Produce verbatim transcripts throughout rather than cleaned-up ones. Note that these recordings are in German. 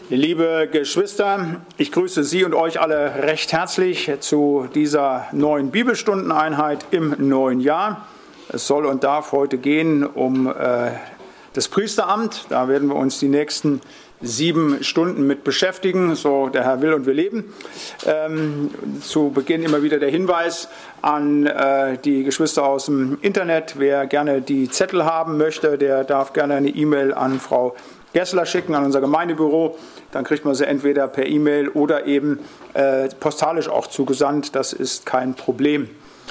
Liebe Geschwister, ich grüße Sie und euch alle recht herzlich zu dieser neuen Bibelstundeneinheit im neuen Jahr. Es soll und darf heute gehen um äh, das Priesteramt. Da werden wir uns die nächsten sieben Stunden mit beschäftigen, so der Herr will und wir leben. Ähm, zu Beginn immer wieder der Hinweis an äh, die Geschwister aus dem Internet. Wer gerne die Zettel haben möchte, der darf gerne eine E-Mail an Frau Gessler schicken, an unser Gemeindebüro. Dann kriegt man sie entweder per E-Mail oder eben äh, postalisch auch zugesandt. Das ist kein Problem.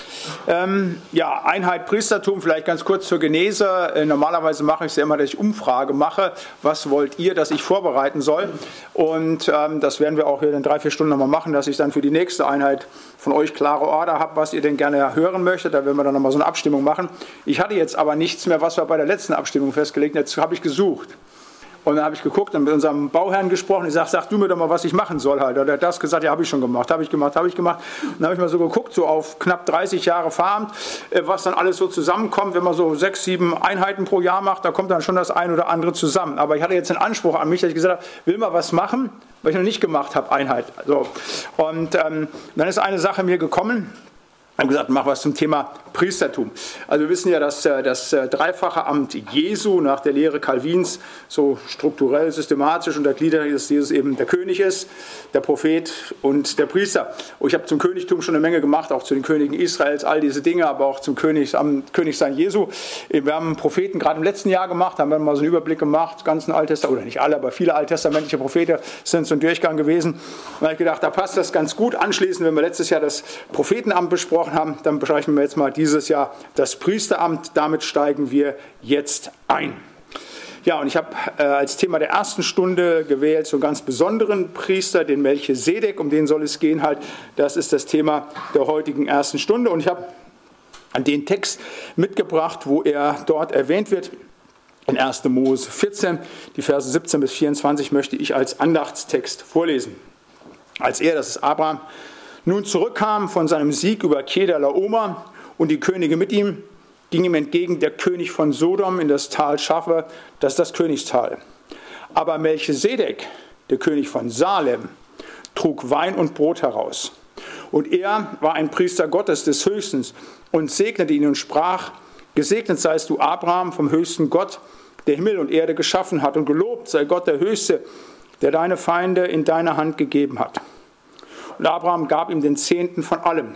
Ähm, ja, Einheit Priestertum, vielleicht ganz kurz zur Genese. Äh, normalerweise mache ich es ja immer, dass ich Umfrage mache. Was wollt ihr, dass ich vorbereiten soll? Und ähm, das werden wir auch hier in drei, vier Stunden nochmal machen, dass ich dann für die nächste Einheit von euch klare Order habe, was ihr denn gerne hören möchtet. Da werden wir dann nochmal so eine Abstimmung machen. Ich hatte jetzt aber nichts mehr, was wir bei der letzten Abstimmung festgelegt haben. Jetzt habe ich gesucht. Und dann habe ich geguckt und mit unserem Bauherrn gesprochen. Ich sage, sag du mir doch mal, was ich machen soll halt. Und er hat das gesagt, ja, habe ich schon gemacht, habe ich gemacht, habe ich gemacht. Und dann habe ich mal so geguckt, so auf knapp dreißig Jahre Pfarramt, was dann alles so zusammenkommt. Wenn man so sechs, sieben Einheiten pro Jahr macht, da kommt dann schon das ein oder andere zusammen. Aber ich hatte jetzt den Anspruch an mich, dass ich gesagt habe, will mal was machen, was ich noch nicht gemacht habe, Einheit. So. Und ähm, dann ist eine Sache mir gekommen. Ich habe gesagt, mach was zum Thema Priestertum. Also wir wissen ja, dass das dreifache Amt Jesu nach der Lehre Calvins so strukturell, systematisch untergliedert ist, dass Jesus eben der König ist, der Prophet und der Priester. Und ich habe zum Königtum schon eine Menge gemacht, auch zu den Königen Israels, all diese Dinge, aber auch zum König, am Königsein Jesu. Wir haben Propheten gerade im letzten Jahr gemacht, haben wir mal so einen Überblick gemacht, ganzen Alttestament, oder nicht alle, aber viele alttestamentliche Propheten sind so ein Durchgang gewesen. Und da habe ich gedacht, da passt das ganz gut. Anschließend, wenn wir letztes Jahr das Prophetenamt besprochen haben, dann besprechen wir jetzt mal dieses Jahr das Priesteramt. Damit steigen wir jetzt ein. Ja, und ich habe äh, als Thema der ersten Stunde gewählt so einen ganz besonderen Priester, den Melchisedek, um den soll es gehen halt. Das ist das Thema der heutigen ersten Stunde. Und ich habe an den Text mitgebracht, wo er dort erwähnt wird. In erster Mose vierzehn, die Verse siebzehn bis vierundzwanzig möchte ich als Andachtstext vorlesen. Als er, das ist Abraham, nun zurückkam von seinem Sieg über Kedalaoma und die Könige mit ihm, ging ihm entgegen der König von Sodom in das Tal Schaffe, das ist das Königstal. Aber Melchisedek, der König von Salem, trug Wein und Brot heraus. Und er war ein Priester Gottes des Höchsten und segnete ihn und sprach, gesegnet seist du, Abraham, vom höchsten Gott, der Himmel und Erde geschaffen hat, und gelobt sei Gott der Höchste, der deine Feinde in deine Hand gegeben hat. Und Abraham gab ihm den Zehnten von allem.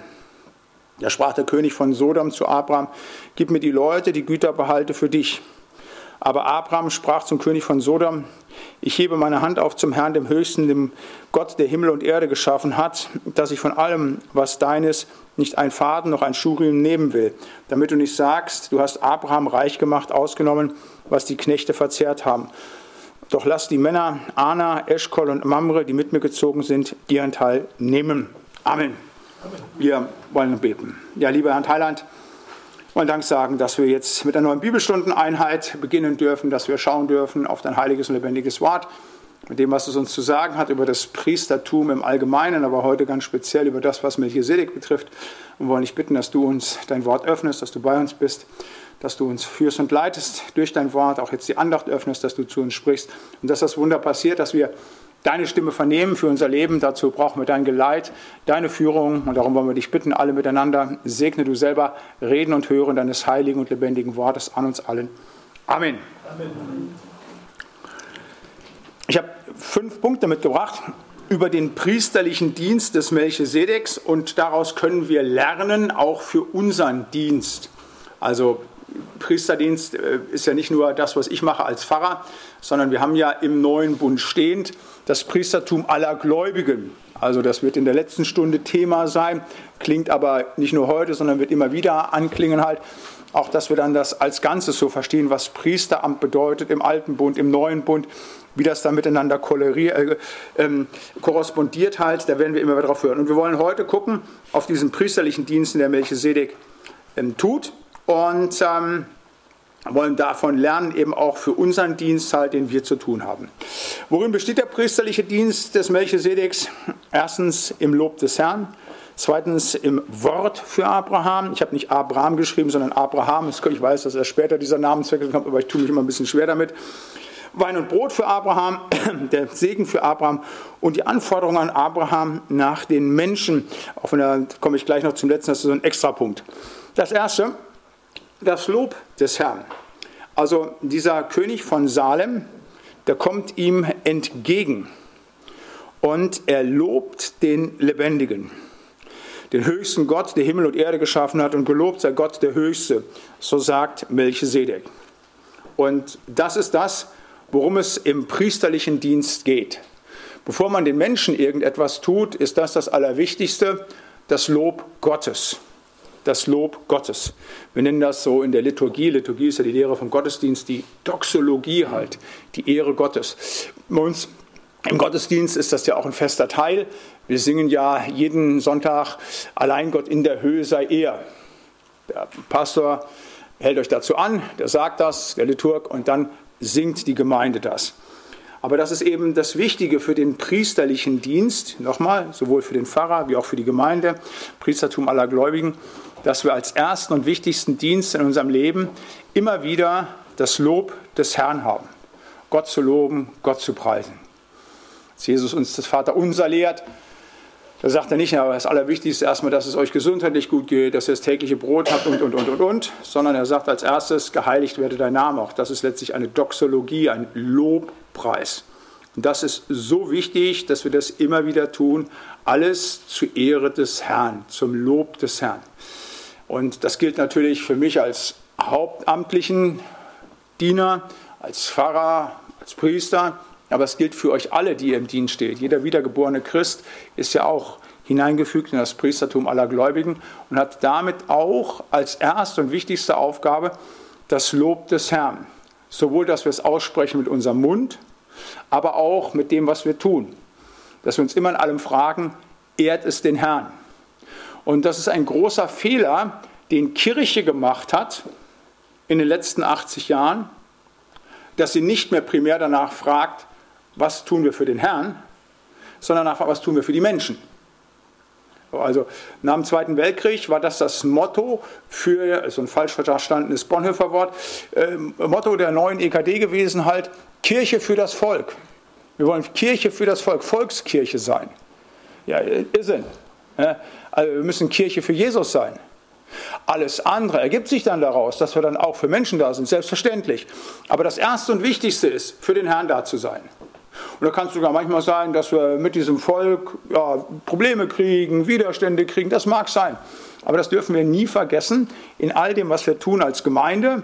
Da sprach der König von Sodom zu Abraham, gib mir die Leute, die Güter behalte für dich. Aber Abraham sprach zum König von Sodom, ich hebe meine Hand auf zum Herrn, dem Höchsten, dem Gott, der Himmel und Erde geschaffen hat, dass ich von allem, was dein ist, nicht ein Faden noch ein Schuhriemen nehmen will, damit du nicht sagst, du hast Abraham reich gemacht, ausgenommen, was die Knechte verzehrt haben. Doch lass die Männer Ana, Eschkol und Mamre, die mit mir gezogen sind, ihren Teil nehmen. Amen. Amen. Wir wollen beten. Ja, lieber Herr Heiland, wir wollen Dank sagen, dass wir jetzt mit einer neuen Bibelstundeneinheit beginnen dürfen, dass wir schauen dürfen auf dein heiliges und lebendiges Wort, mit dem, was es uns zu sagen hat über das Priestertum im Allgemeinen, aber heute ganz speziell über das, was Melchisedek betrifft. Und wollen dich bitten, dass du uns dein Wort öffnest, dass du bei uns bist, dass du uns führst und leitest durch dein Wort, auch jetzt die Andacht öffnest, dass du zu uns sprichst und dass das Wunder passiert, dass wir deine Stimme vernehmen für unser Leben. Dazu brauchen wir dein Geleit, deine Führung, und darum wollen wir dich bitten, alle miteinander, segne du selber Reden und Hören deines heiligen und lebendigen Wortes an uns allen. Amen. Amen. Ich habe fünf Punkte mitgebracht über den priesterlichen Dienst des Melchisedeks, und daraus können wir lernen, auch für unseren Dienst. Also Priesterdienst ist ja nicht nur das, was ich mache als Pfarrer, sondern wir haben ja im neuen Bund stehend das Priestertum aller Gläubigen. Also das wird in der letzten Stunde Thema sein, klingt aber nicht nur heute, sondern wird immer wieder anklingen halt. Auch, dass wir dann das als Ganzes so verstehen, was Priesteramt bedeutet im alten Bund, im neuen Bund, wie das dann miteinander äh, äh, korrespondiert halt, da werden wir immer wieder drauf hören. Und wir wollen heute gucken auf diesen priesterlichen Dienst, den der Melchisedek äh, tut. Und ähm, wollen davon lernen, eben auch für unseren Dienst halt, den wir zu tun haben. Worin besteht der priesterliche Dienst des Melchisedeks? Erstens im Lob des Herrn, zweitens im Wort für Abraham. Ich habe nicht Abraham geschrieben, sondern Abraham. Ich weiß, dass er später dieser Namenswechsel kommt, aber ich tue mich immer ein bisschen schwer damit. Wein und Brot für Abraham, der Segen für Abraham und die Anforderungen an Abraham nach den Menschen. Auch wenn, da komme ich gleich noch zum letzten, das ist so ein Extrapunkt. Das erste, das Lob des Herrn. Also dieser König von Salem, der kommt ihm entgegen und er lobt den Lebendigen, den höchsten Gott, der Himmel und Erde geschaffen hat, und gelobt sei Gott der Höchste, so sagt Melchisedek. Und das ist das, worum es im priesterlichen Dienst geht. Bevor man den Menschen irgendetwas tut, ist das das Allerwichtigste, das Lob Gottes. Das Lob Gottes. Wir nennen das so in der Liturgie. Liturgie ist ja die Lehre vom Gottesdienst, die Doxologie halt, die Ehre Gottes. Bei uns im Gottesdienst ist das ja auch ein fester Teil. Wir singen ja jeden Sonntag, allein Gott in der Höhe sei er. Der Pastor hält euch dazu an, der sagt das, der Liturg, und dann singt die Gemeinde das. Aber das ist eben das Wichtige für den priesterlichen Dienst, nochmal, sowohl für den Pfarrer wie auch für die Gemeinde, Priestertum aller Gläubigen, dass wir als ersten und wichtigsten Dienst in unserem Leben immer wieder das Lob des Herrn haben. Gott zu loben, Gott zu preisen. Als Jesus uns das Vaterunser lehrt, da sagt er nicht, aber das Allerwichtigste ist erstmal, dass es euch gesundheitlich gut geht, dass ihr das tägliche Brot habt und, und, und, und, und, sondern er sagt als erstes, geheiligt werde dein Name. Auch das ist letztlich eine Doxologie, ein Lobpreis. Und das ist so wichtig, dass wir das immer wieder tun, alles zur Ehre des Herrn, zum Lob des Herrn. Und das gilt natürlich für mich als hauptamtlichen Diener, als Pfarrer, als Priester, aber es gilt für euch alle, die ihr im Dienst steht. Jeder wiedergeborene Christ ist ja auch hineingefügt in das Priestertum aller Gläubigen und hat damit auch als erste und wichtigste Aufgabe das Lob des Herrn. Sowohl, dass wir es aussprechen mit unserem Mund, aber auch mit dem, was wir tun. Dass wir uns immer in allem fragen, ehrt es den Herrn. Und das ist ein großer Fehler, den Kirche gemacht hat in den letzten achtzig Jahren, dass sie nicht mehr primär danach fragt, was tun wir für den Herrn, sondern nach, was tun wir für die Menschen. Also nach dem Zweiten Weltkrieg war das das Motto für, so ein falsch verstandenes Bonhoeffer Wort, äh, Motto der neuen E K D gewesen halt, Kirche für das Volk. Wir wollen Kirche für das Volk, Volkskirche sein. Ja, Irrsinn. Ja, also wir müssen Kirche für Jesus sein. Alles andere ergibt sich dann daraus, dass wir dann auch für Menschen da sind, selbstverständlich. Aber das Erste und Wichtigste ist, für den Herrn da zu sein. Und da kann es sogar manchmal sein, dass wir mit diesem Volk ja, Probleme kriegen, Widerstände kriegen, das mag sein. Aber das dürfen wir nie vergessen, in all dem, was wir tun als Gemeinde,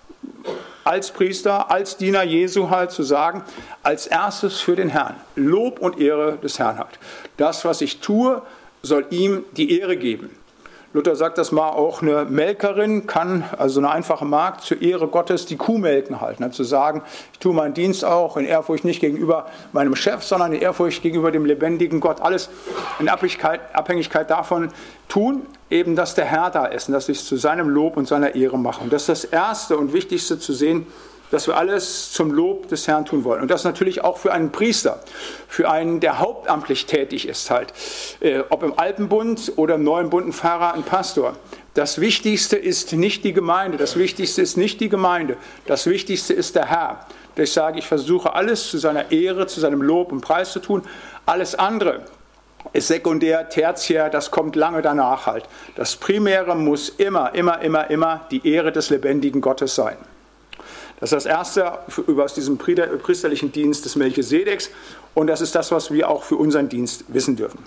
als Priester, als Diener Jesu halt zu sagen, als erstes für den Herrn. Lob und Ehre des Herrn halt. Das, was ich tue, soll ihm die Ehre geben. Luther sagt das mal, auch eine Melkerin kann, also eine einfache Magd, zur Ehre Gottes die Kuh melken halten. Ne? Zu sagen, ich tue meinen Dienst auch in Ehrfurcht nicht gegenüber meinem Chef, sondern in Ehrfurcht gegenüber dem lebendigen Gott. Alles in Abhängigkeit, Abhängigkeit davon tun, eben, dass der Herr da ist und dass ich es zu seinem Lob und seiner Ehre mache. Und das ist das Erste und Wichtigste zu sehen, dass wir alles zum Lob des Herrn tun wollen. Und das natürlich auch für einen Priester, für einen, der hauptamtlich tätig ist halt. Äh, ob im Alpenbund oder im Neuen Bund ein Pfarrer, ein Pastor. Das Wichtigste ist nicht die Gemeinde, das Wichtigste ist nicht die Gemeinde, das Wichtigste ist der Herr. Ich sage, ich versuche alles zu seiner Ehre, zu seinem Lob und Preis zu tun. Alles andere ist sekundär, tertiär, das kommt lange danach halt. Das Primäre muss immer, immer, immer, immer die Ehre des lebendigen Gottes sein. Das ist das Erste über aus diesem priesterlichen Dienst des Melchisedeks und das ist das, was wir auch für unseren Dienst wissen dürfen.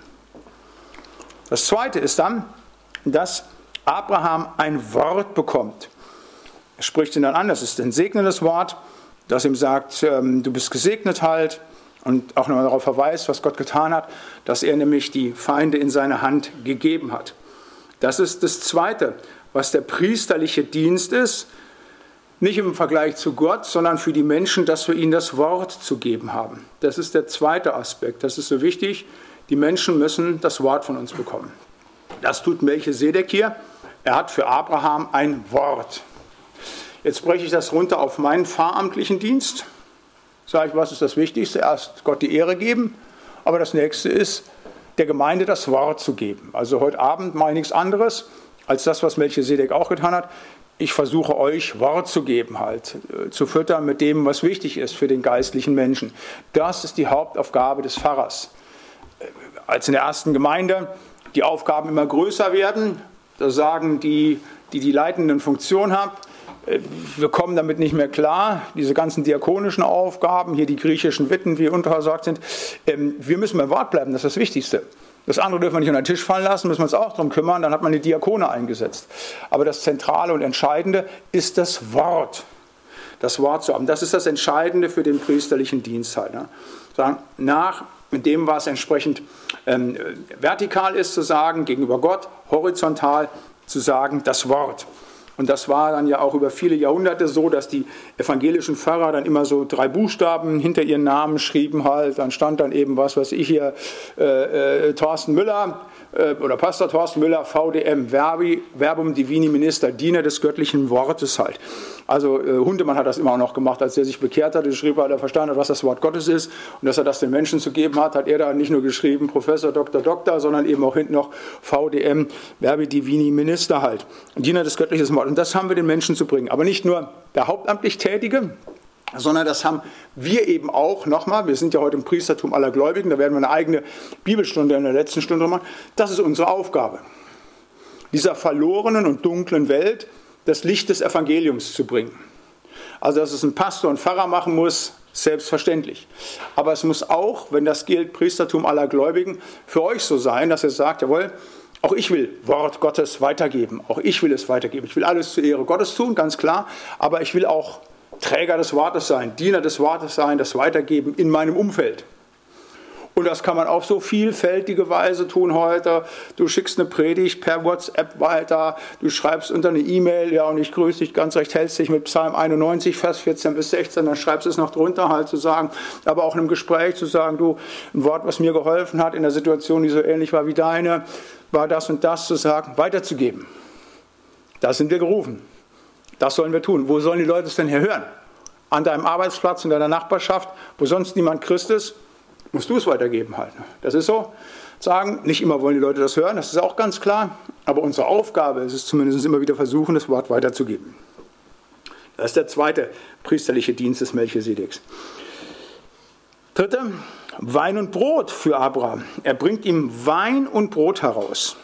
Das Zweite ist dann, dass Abraham ein Wort bekommt. Er spricht ihn dann an, das ist ein segnendes Wort, das ihm sagt, ähm, du bist gesegnet halt und auch nochmal darauf verweist, was Gott getan hat, dass er nämlich die Feinde in seine Hand gegeben hat. Das ist das Zweite, was der priesterliche Dienst ist, nicht im Vergleich zu Gott, sondern für die Menschen, dass wir ihnen das Wort zu geben haben. Das ist der zweite Aspekt. Das ist so wichtig. Die Menschen müssen das Wort von uns bekommen. Das tut Melchisedek hier. Er hat für Abraham ein Wort. Jetzt breche ich das runter auf meinen pfarramtlichen Dienst. Sage ich, was ist das Wichtigste? Erst Gott die Ehre geben. Aber das nächste ist, der Gemeinde das Wort zu geben. Also heute Abend mache ich nichts anderes, als das, was Melchisedek auch getan hat. ich versuche euch Wort zu geben, halt, zu füttern mit dem, was wichtig ist für den geistlichen Menschen. Das ist die Hauptaufgabe des Pfarrers. Als in der ersten Gemeinde die Aufgaben immer größer werden, da sagen die, die die leitenden Funktionen haben, wir kommen damit nicht mehr klar, diese ganzen diakonischen Aufgaben, hier die griechischen Witten, wie unterversorgt sind, wir müssen beim Wort bleiben, das ist das Wichtigste. Das andere dürfen wir nicht unter den Tisch fallen lassen, müssen wir uns auch darum kümmern, dann hat man die Diakone eingesetzt. Aber das Zentrale und Entscheidende ist das Wort. Das Wort zu haben, das ist das Entscheidende für den priesterlichen Dienst halt. Ne? Sagen, nach dem, was entsprechend ähm, vertikal ist, zu sagen, gegenüber Gott, horizontal zu sagen, das Wort. Und das war dann ja auch über viele Jahrhunderte so, dass die evangelischen Pfarrer dann immer so drei Buchstaben hinter ihren Namen schrieben halt. Dann stand dann eben, was weiß ich hier, äh, äh, Thorsten Müller äh, oder Pastor Thorsten Müller, V D M, Verbi, Verbum Divini Minister, Diener des göttlichen Wortes halt. Also äh, Hundemann hat das immer auch noch gemacht, als er sich bekehrt hatte, schrieb er, er verstanden hat, was das Wort Gottes ist und dass er das den Menschen zu geben hat, hat er da nicht nur geschrieben, Professor, Doktor, Doktor, sondern eben auch hinten noch V D M, Verbi Divini Minister halt. Diener des göttlichen Wortes. Und das haben wir den Menschen zu bringen. Aber nicht nur der hauptamtlich Tätige, sondern das haben wir eben auch, nochmal, wir sind ja heute im Priestertum aller Gläubigen, da werden wir eine eigene Bibelstunde in der letzten Stunde machen, das ist unsere Aufgabe. Dieser verlorenen und dunklen Welt das Licht des Evangeliums zu bringen. Also, dass es ein Pastor und Pfarrer machen muss, selbstverständlich. Aber es muss auch, wenn das gilt, Priestertum aller Gläubigen, für euch so sein, dass ihr sagt, jawohl, auch ich will Wort Gottes weitergeben. Auch ich will es weitergeben. Ich will alles zur Ehre Gottes tun, ganz klar. Aber ich will auch Träger des Wortes sein, Diener des Wortes sein, das weitergeben in meinem Umfeld. Und das kann man auf so vielfältige Weise tun heute. Du schickst eine Predigt per WhatsApp weiter, du schreibst unter eine E-Mail, ja, und ich grüße dich ganz recht, hältst dich mit Psalm einundneunzig, Vers vierzehn bis sechzehn, dann schreibst du es noch drunter halt zu sagen, aber auch in einem Gespräch zu sagen, du, ein Wort, was mir geholfen hat in der Situation, die so ähnlich war wie deine, war das und das zu sagen, weiterzugeben. Da sind wir gerufen. Das sollen wir tun. Wo sollen die Leute es denn hier hören? An deinem Arbeitsplatz, in deiner Nachbarschaft, wo sonst niemand Christ ist, musst du es weitergeben halt. Das ist so. Sagen, nicht immer wollen die Leute das hören, das ist auch ganz klar. Aber unsere Aufgabe ist es zumindest immer wieder versuchen, das Wort weiterzugeben. Das ist der zweite priesterliche Dienst des Melchisedeks. Dritte, Wein und Brot für Abraham. Er bringt ihm Wein und Brot heraus.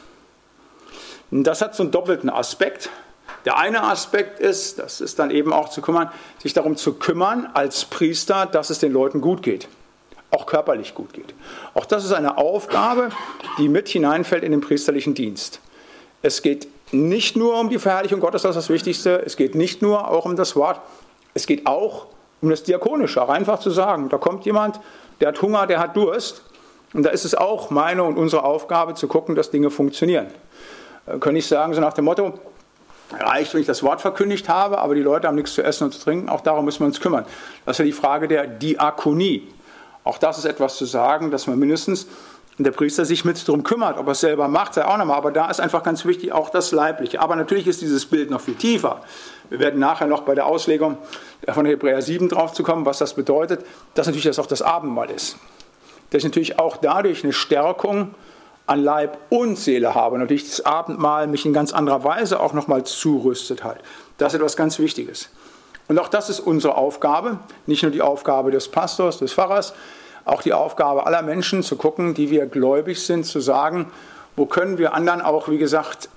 Und das hat so einen doppelten Aspekt. Der eine Aspekt ist, das ist dann eben auch zu kümmern, sich darum zu kümmern als Priester, dass es den Leuten gut geht. Auch körperlich gut geht. Auch das ist eine Aufgabe, die mit hineinfällt in den priesterlichen Dienst. Es geht nicht nur um die Verherrlichung Gottes, das ist das Wichtigste. Es geht nicht nur auch um das Wort. Es geht auch um das Diakonische. Einfach zu sagen, da kommt jemand, der hat Hunger, der hat Durst. Und da ist es auch meine und unsere Aufgabe, zu gucken, dass Dinge funktionieren. Da kann ich sagen, so nach dem Motto, reicht, wenn ich das Wort verkündigt habe, aber die Leute haben nichts zu essen und zu trinken. Auch darum müssen wir uns kümmern. Das ist ja die Frage der Diakonie. Auch das ist etwas zu sagen, dass man mindestens der Priester sich mit darum kümmert, ob er es selber macht, sei auch nochmal. Aber da ist einfach ganz wichtig auch das Leibliche. Aber natürlich ist dieses Bild noch viel tiefer. Wir werden nachher noch bei der Auslegung von Hebräer sieben drauf zu kommen, was das bedeutet, dass natürlich das auch das Abendmahl ist. Dass ich natürlich auch dadurch eine Stärkung an Leib und Seele habe. Und natürlich das Abendmahl mich in ganz anderer Weise auch nochmal zurüstet halt. Das ist etwas ganz Wichtiges. Und auch das ist unsere Aufgabe, nicht nur die Aufgabe des Pastors, des Pfarrers, auch die Aufgabe aller Menschen zu gucken, die wir gläubig sind, zu sagen, wo können wir anderen auch, wie gesagt,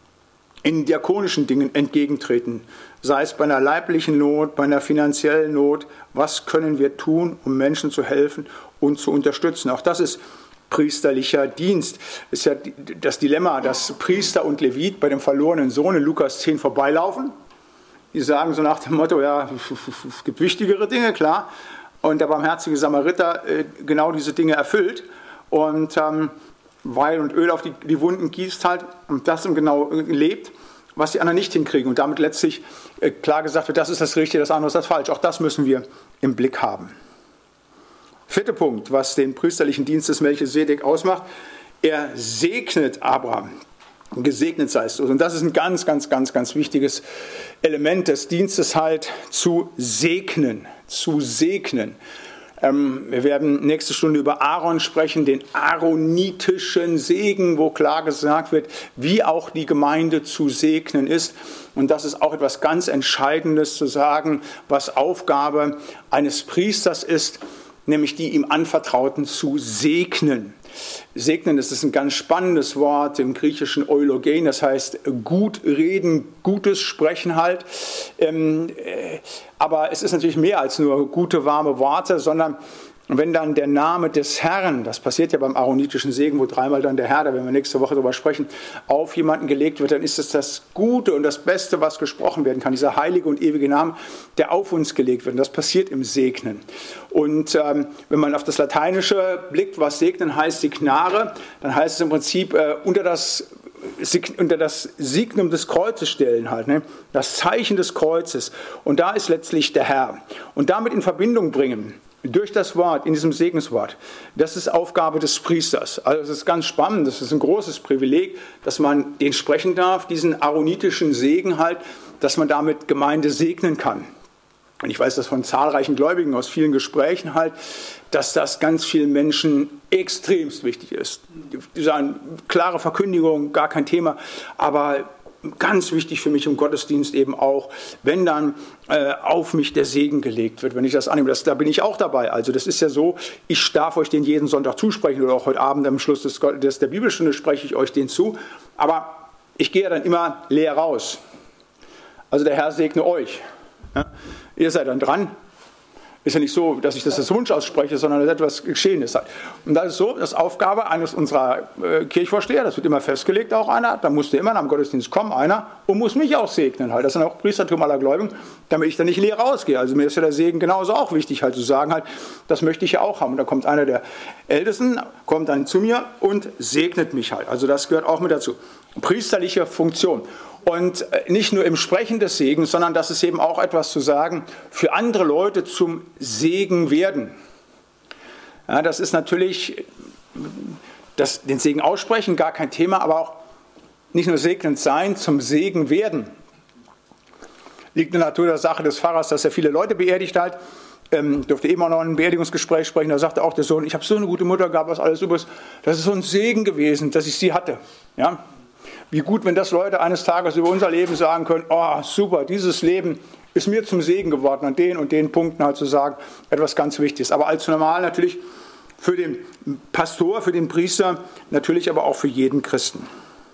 in diakonischen Dingen entgegentreten. Sei es bei einer leiblichen Not, bei einer finanziellen Not, was können wir tun, um Menschen zu helfen und zu unterstützen. Auch das ist priesterlicher Dienst. Das ist ja das Dilemma, dass Priester und Levit bei dem verlorenen Sohn in Lukas zehn vorbeilaufen. Die sagen so nach dem Motto, ja, es gibt wichtigere Dinge, klar. Und der barmherzige Samariter äh, genau diese Dinge erfüllt und ähm, Wein und Öl auf die, die Wunden gießt halt und das genau lebt, was die anderen nicht hinkriegen. Und damit letztlich äh, klar gesagt wird, das ist das Richtige, das andere ist das Falsche. Auch das müssen wir im Blick haben. Vierter Punkt, was den priesterlichen Dienst des Melchisedek ausmacht, er segnet Abraham. Gesegnet seist du. Und das ist ein ganz, ganz, ganz, ganz wichtiges Element des Dienstes halt, zu segnen. Zu segnen. Ähm, wir werden nächste Stunde über Aaron sprechen, den aaronitischen Segen, wo klar gesagt wird, wie auch die Gemeinde zu segnen ist. Und das ist auch etwas ganz Entscheidendes zu sagen, was Aufgabe eines Priesters ist, nämlich die ihm Anvertrauten zu segnen. Segnen, das ist ein ganz spannendes Wort im griechischen Eulogen, das heißt gut reden, Gutes sprechen halt. Ähm, äh, aber es ist natürlich mehr als nur gute, warme Worte, sondern wenn dann der Name des Herrn, das passiert ja beim aaronitischen Segen, wo dreimal dann der Herr, da werden wir nächste Woche darüber sprechen, auf jemanden gelegt wird, dann ist es das Gute und das Beste, was gesprochen werden kann, dieser heilige und ewige Name, der auf uns gelegt wird. Und das passiert im Segnen. Und ähm, wenn man auf das Lateinische blickt, was Segnen heißt, Signare, dann heißt es im Prinzip äh, unter das unter das Signum des Kreuzes stellen halt, ne? Das Zeichen des Kreuzes. Und da ist letztlich der Herr. Und damit in Verbindung bringen, durch das Wort, in diesem Segenswort, das ist Aufgabe des Priesters. Also es ist ganz spannend, das ist ein großes Privileg, dass man den sprechen darf, diesen aaronitischen Segen halt, dass man damit Gemeinde segnen kann. Und ich weiß das von zahlreichen Gläubigen aus vielen Gesprächen halt, dass das ganz vielen Menschen extremst wichtig ist. Die sagen, klare Verkündigung, gar kein Thema, aber ganz wichtig für mich im Gottesdienst eben auch, wenn dann äh, auf mich der Segen gelegt wird, wenn ich das annehme. Das, da bin ich auch dabei. Also das ist ja so, ich darf euch den jeden Sonntag zusprechen oder auch heute Abend am Schluss des, des, der Bibelstunde spreche ich euch den zu. Aber ich gehe ja dann immer leer raus. Also der Herr segne euch. Ja? Ihr seid dann dran. Ist ja nicht so, dass ich das als Wunsch ausspreche, sondern dass etwas geschehen ist halt. Und das ist so, das ist Aufgabe eines unserer äh, Kirchvorsteher, das wird immer festgelegt, auch einer, da musste immer nach dem Gottesdienst kommen, einer, und muss mich auch segnen halt. Das ist dann auch Priestertum aller Gläubigen, damit ich dann nicht leer rausgehe. Also mir ist ja der Segen genauso auch wichtig halt zu sagen halt, das möchte ich ja auch haben. Und da kommt einer der Ältesten, kommt dann zu mir und segnet mich halt. Also das gehört auch mit dazu. Priesterliche Funktion. Und nicht nur im Sprechen des Segens, sondern das ist eben auch etwas zu sagen, für andere Leute zum Segen werden. Ja, das ist natürlich, das, den Segen aussprechen, gar kein Thema, aber auch nicht nur segnend sein, zum Segen werden. Liegt in der Natur der Sache des Pfarrers, dass er viele Leute beerdigt hat. Ähm, durfte eben auch noch ein Beerdigungsgespräch sprechen, da sagte auch der Sohn, ich habe so eine gute Mutter gehabt, was alles super ist. Das ist so ein Segen gewesen, dass ich sie hatte. Ja? Wie gut, wenn das Leute eines Tages über unser Leben sagen können, oh super, dieses Leben ist mir zum Segen geworden, an den und den Punkten halt zu sagen, etwas ganz Wichtiges. Aber als normal natürlich für den Pastor, für den Priester, natürlich aber auch für jeden Christen.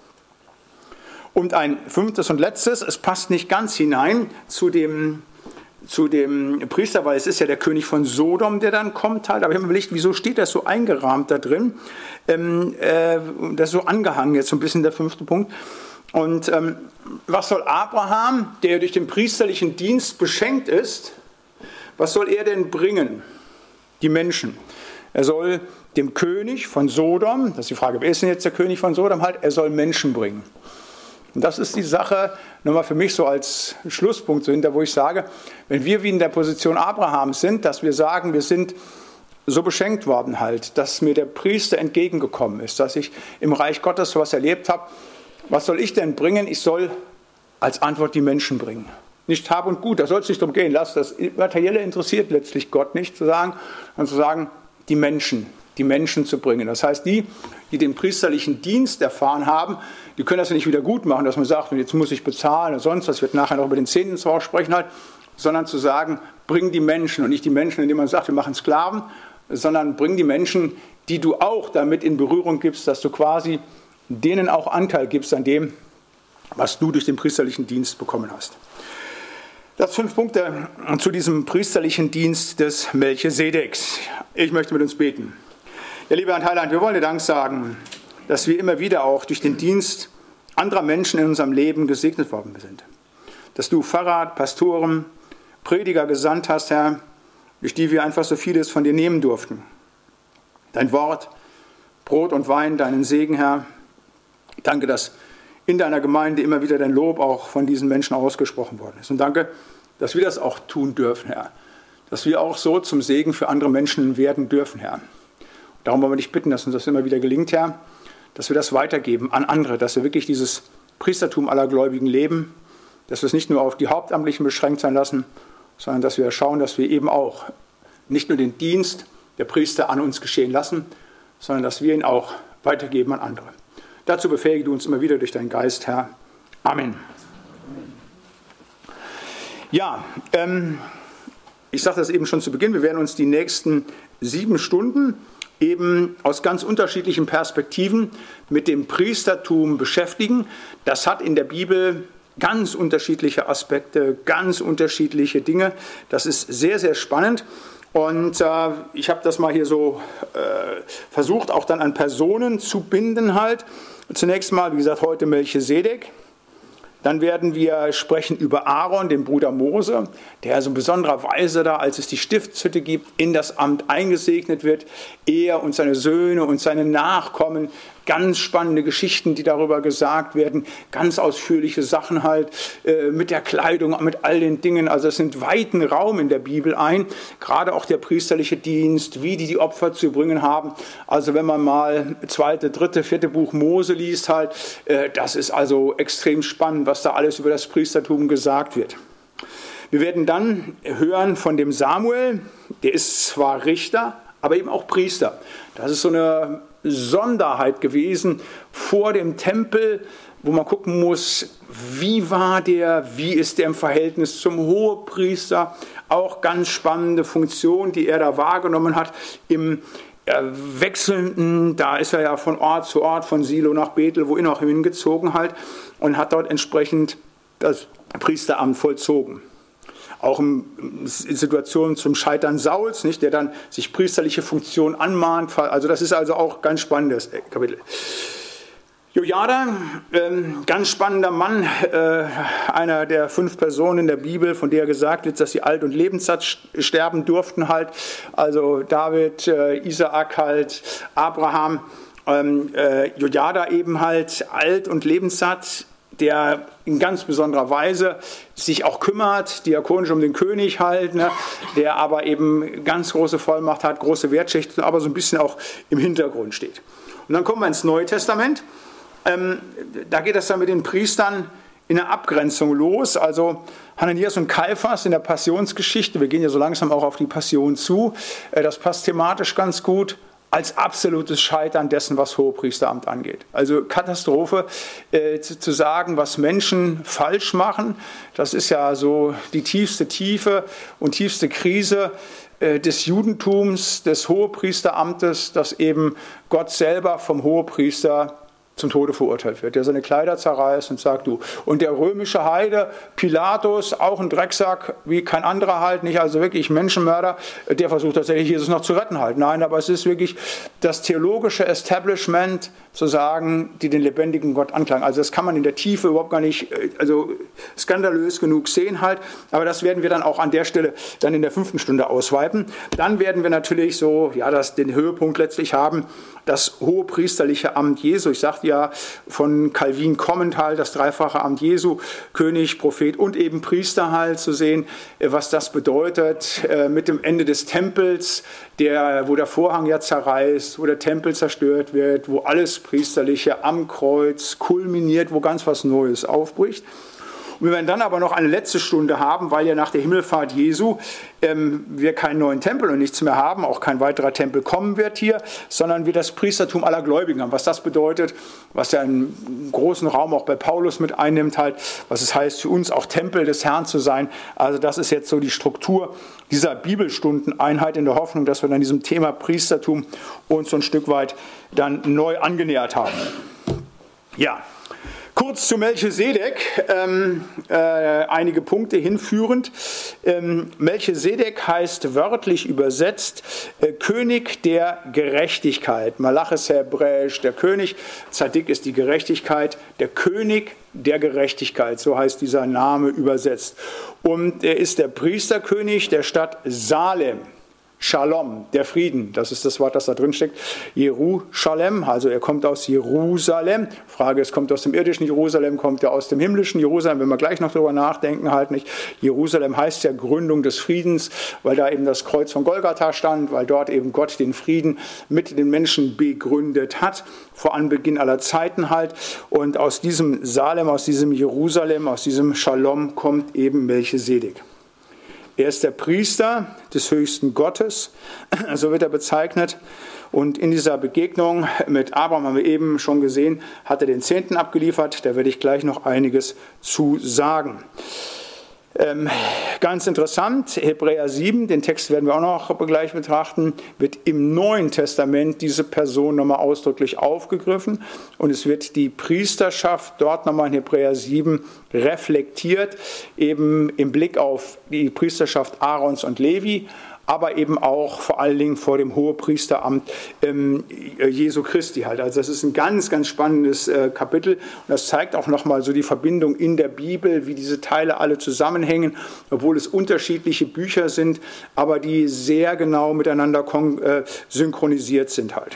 Und ein fünftes und letztes, es passt nicht ganz hinein zu dem, zu dem Priester, weil es ist ja der König von Sodom, der dann kommt halt. Aber ich habe mir überlegt, wieso steht das so eingerahmt da drin? Ähm, äh, das ist so angehangen, jetzt so ein bisschen der fünfte Punkt. Und ähm, was soll Abraham, der durch den priesterlichen Dienst beschenkt ist, was soll er denn bringen? Die Menschen. Er soll dem König von Sodom, das ist die Frage, wer ist denn jetzt der König von Sodom halt, er soll Menschen bringen. Und das ist die Sache, nochmal für mich so als Schlusspunkt so hinter, wo ich sage, wenn wir wie in der Position Abrahams sind, dass wir sagen, wir sind so beschenkt worden halt, dass mir der Priester entgegengekommen ist, dass ich im Reich Gottes sowas erlebt habe, was soll ich denn bringen? Ich soll als Antwort die Menschen bringen. Nicht Hab und Gut, da soll es nicht darum gehen, lass das Materielle interessiert letztlich Gott nicht zu sagen, sondern zu sagen, die Menschen, die Menschen zu bringen. Das heißt, die, die den priesterlichen Dienst erfahren haben, die können das ja nicht wieder gut machen, dass man sagt, jetzt muss ich bezahlen oder sonst, das wird nachher noch über den zehnten zwar sprechen halt, sondern zu sagen, bring die Menschen und nicht die Menschen, indem man sagt, wir machen Sklaven, sondern bring die Menschen, die du auch damit in Berührung gibst, dass du quasi denen auch Anteil gibst an dem, was du durch den priesterlichen Dienst bekommen hast. Das fünf Punkte zu diesem priesterlichen Dienst des Melchisedeks. Ich möchte mit uns beten. Ja, lieber Herr Heiland, wir wollen dir Dank sagen, dass wir immer wieder auch durch den Dienst anderer Menschen in unserem Leben gesegnet worden sind. Dass du Pfarrer, Pastoren, Prediger gesandt hast, Herr, durch die wir einfach so vieles von dir nehmen durften. Dein Wort, Brot und Wein, deinen Segen, Herr. Danke, dass in deiner Gemeinde immer wieder dein Lob auch von diesen Menschen ausgesprochen worden ist. Und danke, dass wir das auch tun dürfen, Herr. Dass wir auch so zum Segen für andere Menschen werden dürfen, Herr. Darum wollen wir dich bitten, dass uns das immer wieder gelingt, Herr, dass wir das weitergeben an andere, dass wir wirklich dieses Priestertum aller Gläubigen leben, dass wir es nicht nur auf die Hauptamtlichen beschränkt sein lassen, sondern dass wir schauen, dass wir eben auch nicht nur den Dienst der Priester an uns geschehen lassen, sondern dass wir ihn auch weitergeben an andere. Dazu befähige du uns immer wieder durch deinen Geist, Herr. Amen. Ja, ähm, ich sagte das eben schon zu Beginn, wir werden uns die nächsten sieben Stunden eben aus ganz unterschiedlichen Perspektiven mit dem Priestertum beschäftigen. Das hat in der Bibel ganz unterschiedliche Aspekte, ganz unterschiedliche Dinge. Das ist sehr, sehr spannend. Und äh, ich habe das mal hier so äh, versucht, auch dann an Personen zu binden halt. Zunächst mal, wie gesagt, heute Melchisedek. Dann werden wir sprechen über Aaron, den Bruder Mose, der also in besonderer Weise da, als es die Stiftshütte gibt, in das Amt eingesegnet wird. Er und seine Söhne und seine Nachkommen, ganz spannende Geschichten, die darüber gesagt werden, ganz ausführliche Sachen halt äh, mit der Kleidung, mit all den Dingen. Also es nimmt weiten Raum in der Bibel ein, gerade auch der priesterliche Dienst, wie die die Opfer zu bringen haben. Also wenn man mal zweite, dritte, vierte Buch Mose liest halt, äh, das ist also extrem spannend, was da alles über das Priestertum gesagt wird. Wir werden dann hören von dem Samuel, der ist zwar Richter, aber eben auch Priester. Das ist so eine Sonderheit gewesen vor dem Tempel, wo man gucken muss, wie war der, wie ist der im Verhältnis zum Hohepriester. Auch ganz spannende Funktion, die er da wahrgenommen hat im wechselnden, da ist er ja von Ort zu Ort, von Silo nach Bethel, wohin auch hingezogen halt und hat dort entsprechend das Priesteramt vollzogen. Auch in Situationen zum Scheitern Sauls, nicht, der dann sich priesterliche Funktion anmahnt. Also das ist also auch ganz spannendes Kapitel. Jojada, ähm, ganz spannender Mann, äh, einer der fünf Personen in der Bibel, von der gesagt wird, dass sie alt und lebenssatt sterben durften halt. Also David, äh, Isaak halt, Abraham, ähm, äh, Jojada eben halt alt und lebenssatt, der in ganz besonderer Weise sich auch kümmert, diakonisch um den König halt, ne, der aber eben ganz große Vollmacht hat, große Wertschätzung, aber so ein bisschen auch im Hintergrund steht. Und dann kommen wir ins Neue Testament. Ähm, da geht es dann mit den Priestern in der Abgrenzung los. Also Hananias und Kaiphas in der Passionsgeschichte, wir gehen ja so langsam auch auf die Passion zu, äh, das passt thematisch ganz gut, als absolutes Scheitern dessen, was Hohepriesteramt angeht. Also Katastrophe, äh, zu, zu sagen, was Menschen falsch machen, das ist ja so die tiefste Tiefe und tiefste Krise äh, des Judentums, des Hohepriesteramtes, dass eben Gott selber vom Hohepriester zum Tode verurteilt wird, der seine Kleider zerreißt und sagt, du. Und der römische Heide, Pilatus, auch ein Drecksack, wie kein anderer halt, nicht also wirklich Menschenmörder, der versucht tatsächlich Jesus noch zu retten halt. Nein, aber es ist wirklich das theologische Establishment, zu sagen, die den lebendigen Gott anklagen. Also das kann man in der Tiefe überhaupt gar nicht, also skandalös genug sehen halt, aber das werden wir dann auch an der Stelle dann in der fünften Stunde ausweiten. Dann werden wir natürlich so, ja, das, den Höhepunkt letztlich haben, das hohepriesterliche Amt Jesu. Ich sagte ja von Calvin kommend halt, das dreifache Amt Jesu, König, Prophet und eben Priester halt zu sehen, was das bedeutet mit dem Ende des Tempels, der, wo der Vorhang ja zerreißt, wo der Tempel zerstört wird, wo alles Priesterliche am Kreuz kulminiert, wo ganz was Neues aufbricht. Und wir werden dann aber noch eine letzte Stunde haben, weil ja nach der Himmelfahrt Jesu ähm, wir keinen neuen Tempel und nichts mehr haben, auch kein weiterer Tempel kommen wird hier, sondern wir das Priestertum aller Gläubigen haben. Was das bedeutet, was ja einen großen Raum auch bei Paulus mit einnimmt, halt, was es heißt, für uns auch Tempel des Herrn zu sein. Also das ist jetzt so die Struktur dieser Bibelstundeneinheit in der Hoffnung, dass wir dann diesem Thema Priestertum uns so ein Stück weit dann neu angenähert haben. Ja. Kurz zu Melchisedek, ähm, äh, einige Punkte hinführend. Ähm, Melchisedek heißt wörtlich übersetzt äh, König der Gerechtigkeit. Malach ist hebräisch, der König, Zadik ist die Gerechtigkeit, der König der Gerechtigkeit, so heißt dieser Name übersetzt. Und er ist der Priesterkönig der Stadt Salem. Shalom, der Frieden, das ist das Wort, das da drin steckt. Jerusalem, also er kommt aus Jerusalem. Frage, es kommt aus dem irdischen Jerusalem, kommt er aus dem himmlischen Jerusalem, wenn wir gleich noch darüber nachdenken, halt nicht. Jerusalem heißt ja Gründung des Friedens, weil da eben das Kreuz von Golgatha stand, weil dort eben Gott den Frieden mit den Menschen begründet hat, vor Anbeginn aller Zeiten halt. Und aus diesem Salem, aus diesem Jerusalem, aus diesem Shalom kommt eben Melchisedek. Er ist der Priester des höchsten Gottes, so wird er bezeichnet. Und in dieser Begegnung mit Abraham haben wir eben schon gesehen, hat er den Zehnten abgeliefert. Da werde ich gleich noch einiges zu sagen. Ähm, ganz interessant, Hebräer sieben, den Text werden wir auch noch gleich betrachten, wird im Neuen Testament diese Person nochmal ausdrücklich aufgegriffen und es wird die Priesterschaft dort nochmal in Hebräer sieben reflektiert, eben im Blick auf die Priesterschaft Aarons und Levi, aber eben auch vor allen Dingen vor dem Hohepriesteramt ähm, Jesu Christi halt. Also das ist ein ganz, ganz spannendes äh, Kapitel und das zeigt auch nochmal so die Verbindung in der Bibel, wie diese Teile alle zusammenhängen, obwohl es unterschiedliche Bücher sind, aber die sehr genau miteinander kon- äh, synchronisiert sind halt.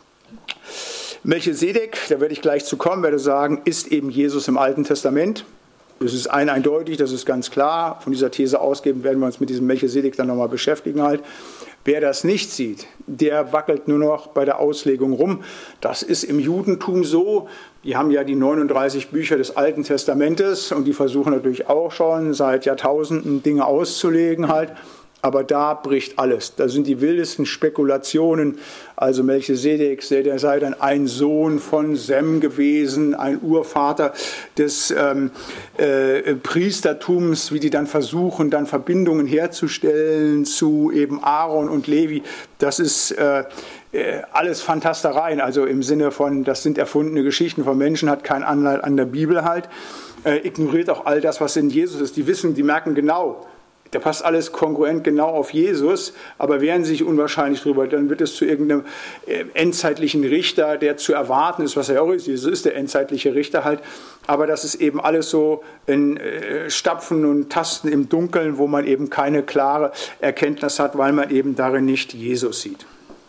Melchisedek, da werde ich gleich zu kommen, werde sagen, ist eben Jesus im Alten Testament. Das ist ein eindeutig, das ist ganz klar. Von dieser These ausgehend werden wir uns mit diesem Melchisedek dann nochmal beschäftigen halt. Wer das nicht sieht, der wackelt nur noch bei der Auslegung rum. Das ist im Judentum so. Die haben ja die neununddreißig Bücher des Alten Testamentes und die versuchen natürlich auch schon seit Jahrtausenden Dinge auszulegen halt. Aber da bricht alles. Da sind die wildesten Spekulationen. Also Melchisedek, der sei dann ein Sohn von Sem gewesen, ein Urvater des ähm, äh, Priestertums, wie die dann versuchen, dann Verbindungen herzustellen zu eben Aaron und Levi. Das ist äh, äh, alles Fantastereien. Also im Sinne von, das sind erfundene Geschichten von Menschen, hat keinen Anhalt an der Bibel halt. Äh, ignoriert auch all das, was in Jesus ist. Die wissen, die merken genau, da passt alles kongruent genau auf Jesus, aber wehren sich unwahrscheinlich drüber. Dann wird es zu irgendeinem endzeitlichen Richter, der zu erwarten ist, was er auch ist. Jesus ist der endzeitliche Richter halt. Aber das ist eben alles so ein Stapfen und Tasten im Dunkeln, wo man eben keine klare Erkenntnis hat, weil man eben darin nicht Jesus sieht.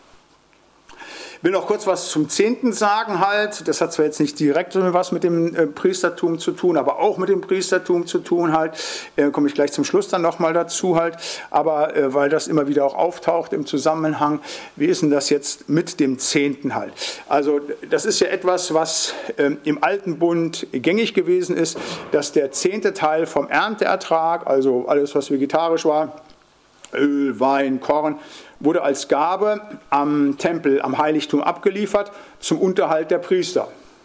Ich will noch kurz was zum Zehnten sagen halt. Das hat zwar jetzt nicht direkt was mit dem äh, Priestertum zu tun, aber auch mit dem Priestertum zu tun halt. Äh, komme ich gleich zum Schluss dann nochmal dazu halt. Aber äh, weil das immer wieder auch auftaucht im Zusammenhang, wie ist denn das jetzt mit dem Zehnten halt? Also das ist ja etwas, was äh, im Alten Bund gängig gewesen ist, dass der zehnte Teil vom Ernteertrag, also alles was vegetarisch war, Öl, Wein, Korn, wurde als Gabe am Tempel, am Heiligtum abgeliefert zum Unterhalt der Priester.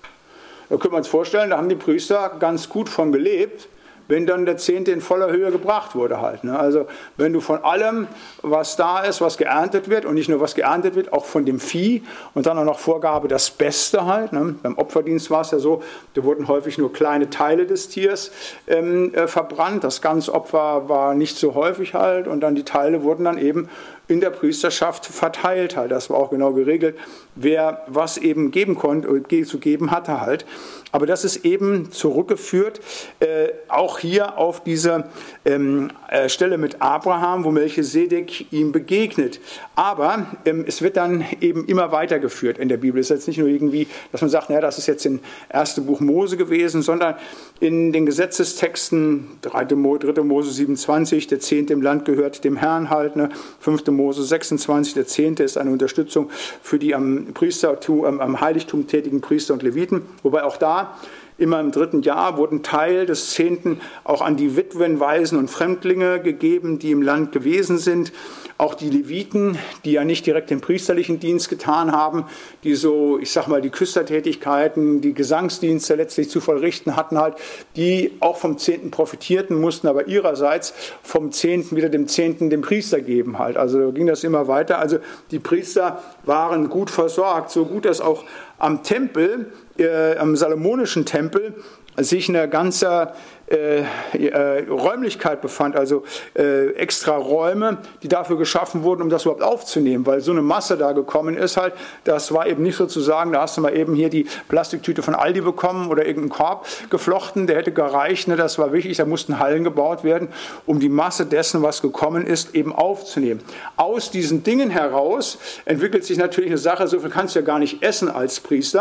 Da können wir uns vorstellen, da haben die Priester ganz gut von gelebt, wenn dann der Zehnte in voller Höhe gebracht wurde halt. Ne? Also wenn du von allem, was da ist, was geerntet wird und nicht nur was geerntet wird, auch von dem Vieh und dann auch noch Vorgabe das Beste halt. Ne? Beim Opferdienst war es ja so, da wurden häufig nur kleine Teile des Tiers ähm, äh, verbrannt. Das ganze Opfer war nicht so häufig halt und dann die Teile wurden dann eben in der Priesterschaft verteilt halt. Das war auch genau geregelt, wer was eben geben konnte, zu geben hatte halt. Aber das ist eben zurückgeführt, äh, auch hier auf diese ähm, äh, Stelle mit Abraham, wo Melchisedek ihm begegnet. Aber ähm, es wird dann eben immer weitergeführt in der Bibel. Es ist jetzt nicht nur irgendwie, dass man sagt, naja, das ist jetzt im ersten Buch Mose gewesen, sondern in den Gesetzestexten, dritte Mose siebenundzwanzig, der Zehnte im Land gehört dem Herrn halt, ne? fünfte Mose sechsundzwanzig, der Zehnte ist eine Unterstützung für die am Priestertum, am Heiligtum tätigen Priester und Leviten, wobei auch da immer im dritten Jahr wurden Teil des Zehnten auch an die Witwen, Waisen und Fremdlinge gegeben, die im Land gewesen sind. Auch die Leviten, die ja nicht direkt den priesterlichen Dienst getan haben, die so, ich sag mal, die Küstertätigkeiten, die Gesangsdienste letztlich zu vollrichten hatten halt, die auch vom Zehnten profitierten, mussten aber ihrerseits vom Zehnten wieder dem Zehnten dem Priester geben halt. Also ging das immer weiter. Also die Priester waren gut versorgt, so gut, dass auch am Tempel, äh, am Salomonischen Tempel, sich eine ganze äh, äh, Räumlichkeit befand, also äh, extra Räume, die dafür geschaffen wurden, um das überhaupt aufzunehmen, weil so eine Masse da gekommen ist halt, das war eben nicht sozusagen, da hast du mal eben hier die Plastiktüte von Aldi bekommen oder irgendeinen Korb geflochten, der hätte gereicht, ne, das war wichtig, da mussten Hallen gebaut werden, um die Masse dessen, was gekommen ist, eben aufzunehmen. Aus diesen Dingen heraus entwickelt sich natürlich eine Sache, so viel kannst du ja gar nicht essen als Priester,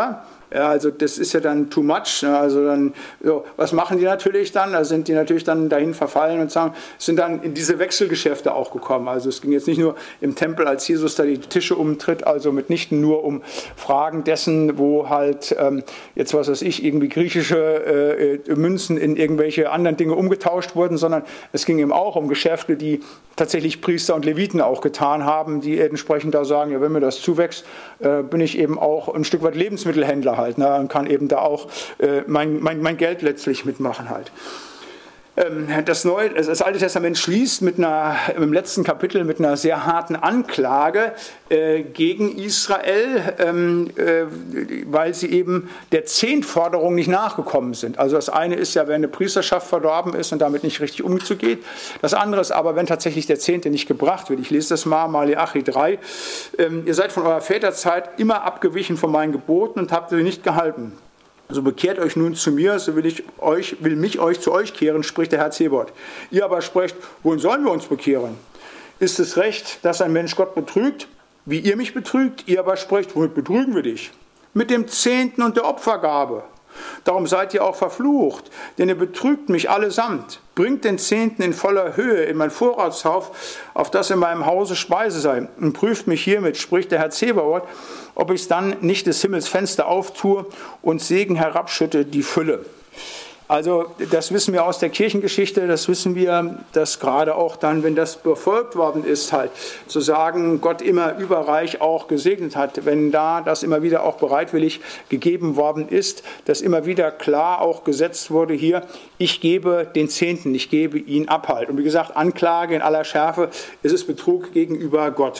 Ja, also das ist ja dann too much. Ne? Also dann, so, was machen die natürlich dann? Da sind die natürlich dann dahin verfallen und sagen, sind dann in diese Wechselgeschäfte auch gekommen. Also es ging jetzt nicht nur im Tempel, als Jesus da die Tische umtritt, also mitnichten nur um Fragen dessen, wo halt ähm, jetzt, was weiß ich, irgendwie griechische äh, Münzen in irgendwelche anderen Dinge umgetauscht wurden, sondern es ging eben auch um Geschäfte, die tatsächlich Priester und Leviten auch getan haben, die entsprechend da sagen, ja, wenn mir das zuwächst, äh, bin ich eben auch ein Stück weit Lebensmittelhändler halt, ne, und kann eben da auch äh, mein, mein, mein Geld letztlich mitmachen halt. Das, Neue, das Alte Testament schließt mit einer, im letzten Kapitel mit einer sehr harten Anklage äh, gegen Israel, ähm, äh, weil sie eben der Zehntforderung nicht nachgekommen sind. Also das eine ist ja, wenn eine Priesterschaft verdorben ist und damit nicht richtig umzugeht. Das andere ist aber, wenn tatsächlich der Zehnte nicht gebracht wird. Ich lese das mal, Maleachi drei. Ähm, ihr seid von eurer Väterzeit immer abgewichen von meinen Geboten und habt sie nicht gehalten. So bekehrt euch nun zu mir, so will ich euch, will mich euch zu euch kehren, spricht der Herr Zebaoth. Ihr aber sprecht, wohin sollen wir uns bekehren? Ist es recht, dass ein Mensch Gott betrügt, wie ihr mich betrügt? Ihr aber sprecht, womit betrügen wir dich? Mit dem Zehnten und der Opfergabe. Darum seid ihr auch verflucht, denn ihr betrügt mich allesamt. Bringt den Zehnten in voller Höhe in mein Vorratshaus, auf das in meinem Hause Speise sei. Und prüft mich hiermit, spricht der Herr Zebaoth, ob ich dann nicht des Himmels Fenster auftue und Segen herabschütte, die Fülle. Also das wissen wir aus der Kirchengeschichte, das wissen wir, dass gerade auch dann, wenn das befolgt worden ist, halt zu sagen, Gott immer überreich auch gesegnet hat, wenn da das immer wieder auch bereitwillig gegeben worden ist, dass immer wieder klar auch gesetzt wurde hier, ich gebe den Zehnten, ich gebe ihn Abhalt. Und wie gesagt, Anklage in aller Schärfe, es ist Betrug gegenüber Gott.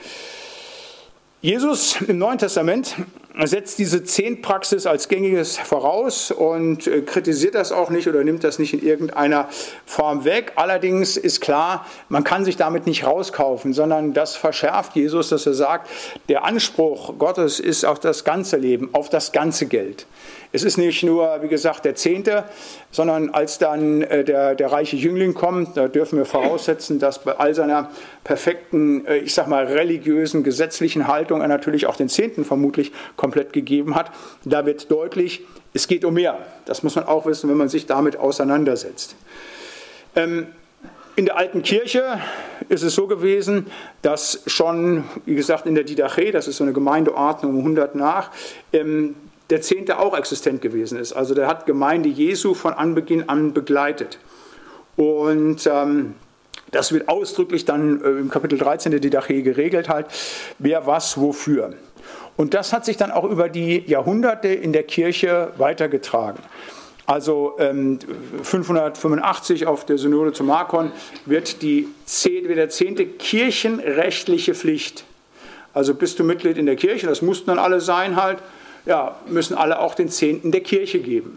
Jesus im Neuen Testament setzt diese Zehntpraxis als gängiges voraus und kritisiert das auch nicht oder nimmt das nicht in irgendeiner Form weg. Allerdings ist klar, man kann sich damit nicht rauskaufen, sondern das verschärft Jesus, dass er sagt, der Anspruch Gottes ist auf das ganze Leben, auf das ganze Geld. Es ist nicht nur, wie gesagt, der Zehnte, sondern als dann der, der reiche Jüngling kommt, da dürfen wir voraussetzen, dass bei all seiner perfekten, ich sag mal, religiösen, gesetzlichen Haltung er natürlich auch den Zehnten vermutlich komplett gegeben hat. Da wird deutlich, es geht um mehr. Das muss man auch wissen, wenn man sich damit auseinandersetzt. Ähm, In der alten Kirche ist es so gewesen, dass schon, wie gesagt, in der Didache, das ist so eine Gemeindeordnung um hundert nach, ähm, der Zehnte auch existent gewesen ist. Also der hat Gemeinde Jesu von Anbeginn an begleitet. Und ähm, das wird ausdrücklich dann äh, im Kapitel dreizehn der Didache geregelt halt, wer was wofür. Und das hat sich dann auch über die Jahrhunderte in der Kirche weitergetragen. Also ähm, fünfhundertfünfundachtzig auf der Synode zu Makon wird, die, wird der Zehnte kirchenrechtliche Pflicht. Also bist du Mitglied in der Kirche, das mussten dann alle sein halt, ja, müssen alle auch den Zehnten der Kirche geben.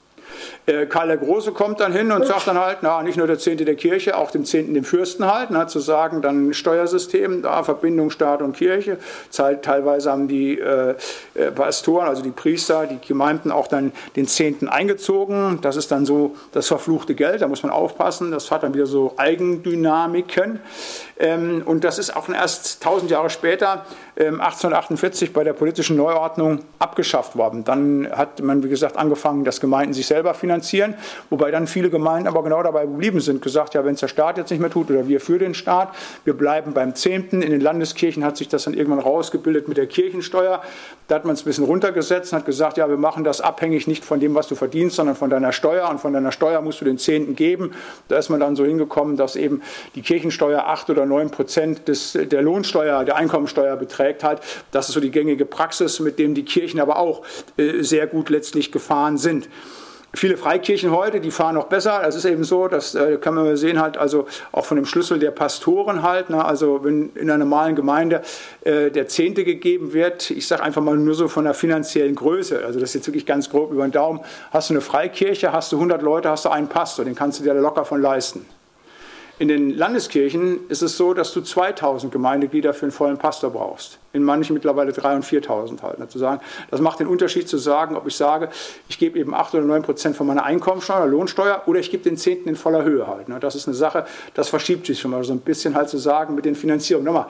Äh, Karl der Große kommt dann hin und sagt dann halt, na, nicht nur der Zehnte der Kirche, auch dem Zehnten dem Fürsten halt, na, zu sagen, dann Steuersystem, da Verbindung Staat und Kirche. Teilweise haben die äh, Pastoren, also die Priester, die Gemeinden auch dann den Zehnten eingezogen. Das ist dann so das verfluchte Geld, da muss man aufpassen, das hat dann wieder so Eigendynamiken. Ähm, und das ist auch erst tausend Jahre später, ähm, achtzehnhundertachtundvierzig, bei der politischen Neuordnung abgeschafft worden. Dann hat man, wie gesagt, angefangen, dass Gemeinden sich selber finanzieren, wobei dann viele Gemeinden aber genau dabei geblieben sind, gesagt, ja, wenn es der Staat jetzt nicht mehr tut oder wir für den Staat, wir bleiben beim Zehnten. In den Landeskirchen hat sich das dann irgendwann rausgebildet mit der Kirchensteuer. Da hat man es ein bisschen runtergesetzt und hat gesagt, ja, wir machen das abhängig nicht von dem, was du verdienst, sondern von deiner Steuer, und von deiner Steuer musst du den Zehnten geben. Da ist man dann so hingekommen, dass eben die Kirchensteuer acht oder neun Prozent des, der Lohnsteuer, der Einkommensteuer beträgt halt. Das ist so die gängige Praxis, mit dem die Kirchen aber auch äh, sehr gut letztlich gefahren sind. Viele Freikirchen heute, die fahren noch besser. Es ist eben so, das äh, kann man sehen halt, also auch von dem Schlüssel der Pastoren halt, ne, also wenn in einer normalen Gemeinde äh, der Zehnte gegeben wird, ich sage einfach mal nur so von der finanziellen Größe, also das ist jetzt wirklich ganz grob über den Daumen, hast du eine Freikirche, hast du hundert Leute, hast du einen Pastor, den kannst du dir locker von leisten. In den Landeskirchen ist es so, dass du zweitausend Gemeindeglieder für einen vollen Pastor brauchst. In manchen mittlerweile dreitausend und viertausend halt. Ne, zu sagen. Das macht den Unterschied zu sagen, ob ich sage, ich gebe eben acht oder neun Prozent von meiner Einkommensteuer, Lohnsteuer, oder ich gebe den Zehnten in voller Höhe halt. Ne. Das ist eine Sache, das verschiebt sich schon mal so ein bisschen halt zu sagen mit den Finanzierungen. Nochmal,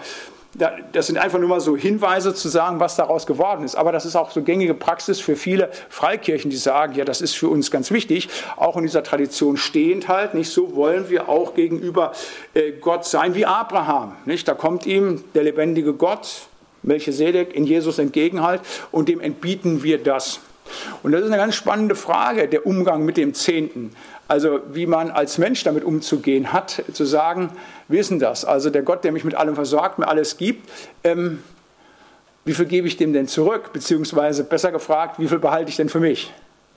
das sind einfach nur mal so Hinweise zu sagen, was daraus geworden ist. Aber das ist auch so gängige Praxis für viele Freikirchen, die sagen, ja, das ist für uns ganz wichtig, auch in dieser Tradition stehend halt. Nicht so wollen wir auch gegenüber Gott sein wie Abraham. Nicht? Da kommt ihm der lebendige Gott, Melchisedek, in Jesus entgegen halt und dem entbieten wir das. Und das ist eine ganz spannende Frage, der Umgang mit dem Zehnten. Also wie man als Mensch damit umzugehen hat, zu sagen, wie ist denn das? Also der Gott, der mich mit allem versorgt, mir alles gibt, ähm, wie viel gebe ich dem denn zurück? Beziehungsweise besser gefragt, wie viel behalte ich denn für mich?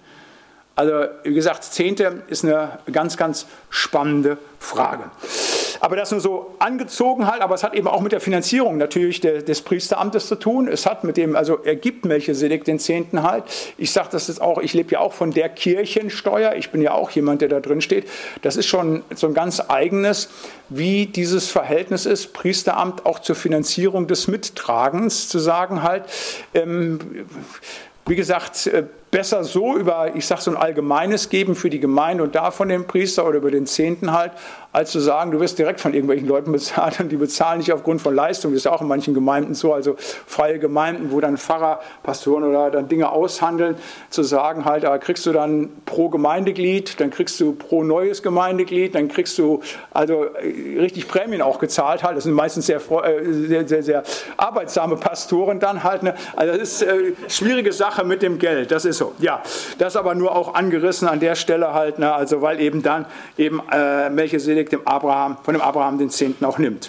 Also wie gesagt, Zehnte ist eine ganz, ganz spannende Frage. Aber das nur so angezogen halt, aber es hat eben auch mit der Finanzierung natürlich des, des Priesteramtes zu tun. Es hat mit dem, also er gibt Melchisedek den Zehnten halt. Ich sage das jetzt auch, ich lebe ja auch von der Kirchensteuer. Ich bin ja auch jemand, der da drin steht. Das ist schon so ein ganz eigenes, wie dieses Verhältnis ist, Priesteramt auch zur Finanzierung des Mittragens, zu sagen halt, ähm, wie gesagt, besser so über, ich sage so ein allgemeines Geben für die Gemeinde und da von dem Priester oder über den Zehnten halt, als zu sagen, du wirst direkt von irgendwelchen Leuten bezahlt und die bezahlen nicht aufgrund von Leistung. Das ist ja auch in manchen Gemeinden so, also freie Gemeinden, wo dann Pfarrer, Pastoren oder dann Dinge aushandeln, zu sagen halt, da kriegst du dann pro Gemeindeglied, dann kriegst du pro neues Gemeindeglied, dann kriegst du also richtig Prämien auch gezahlt halt. Das sind meistens sehr, sehr, sehr, sehr arbeitsame Pastoren dann halt. Ne? Also das ist eine schwierige Sache mit dem Geld, das ist so. Ja, das aber nur auch angerissen an der Stelle halt, ne? Also weil eben dann eben äh, Melchisedek dem Abraham, von dem Abraham den Zehnten auch nimmt.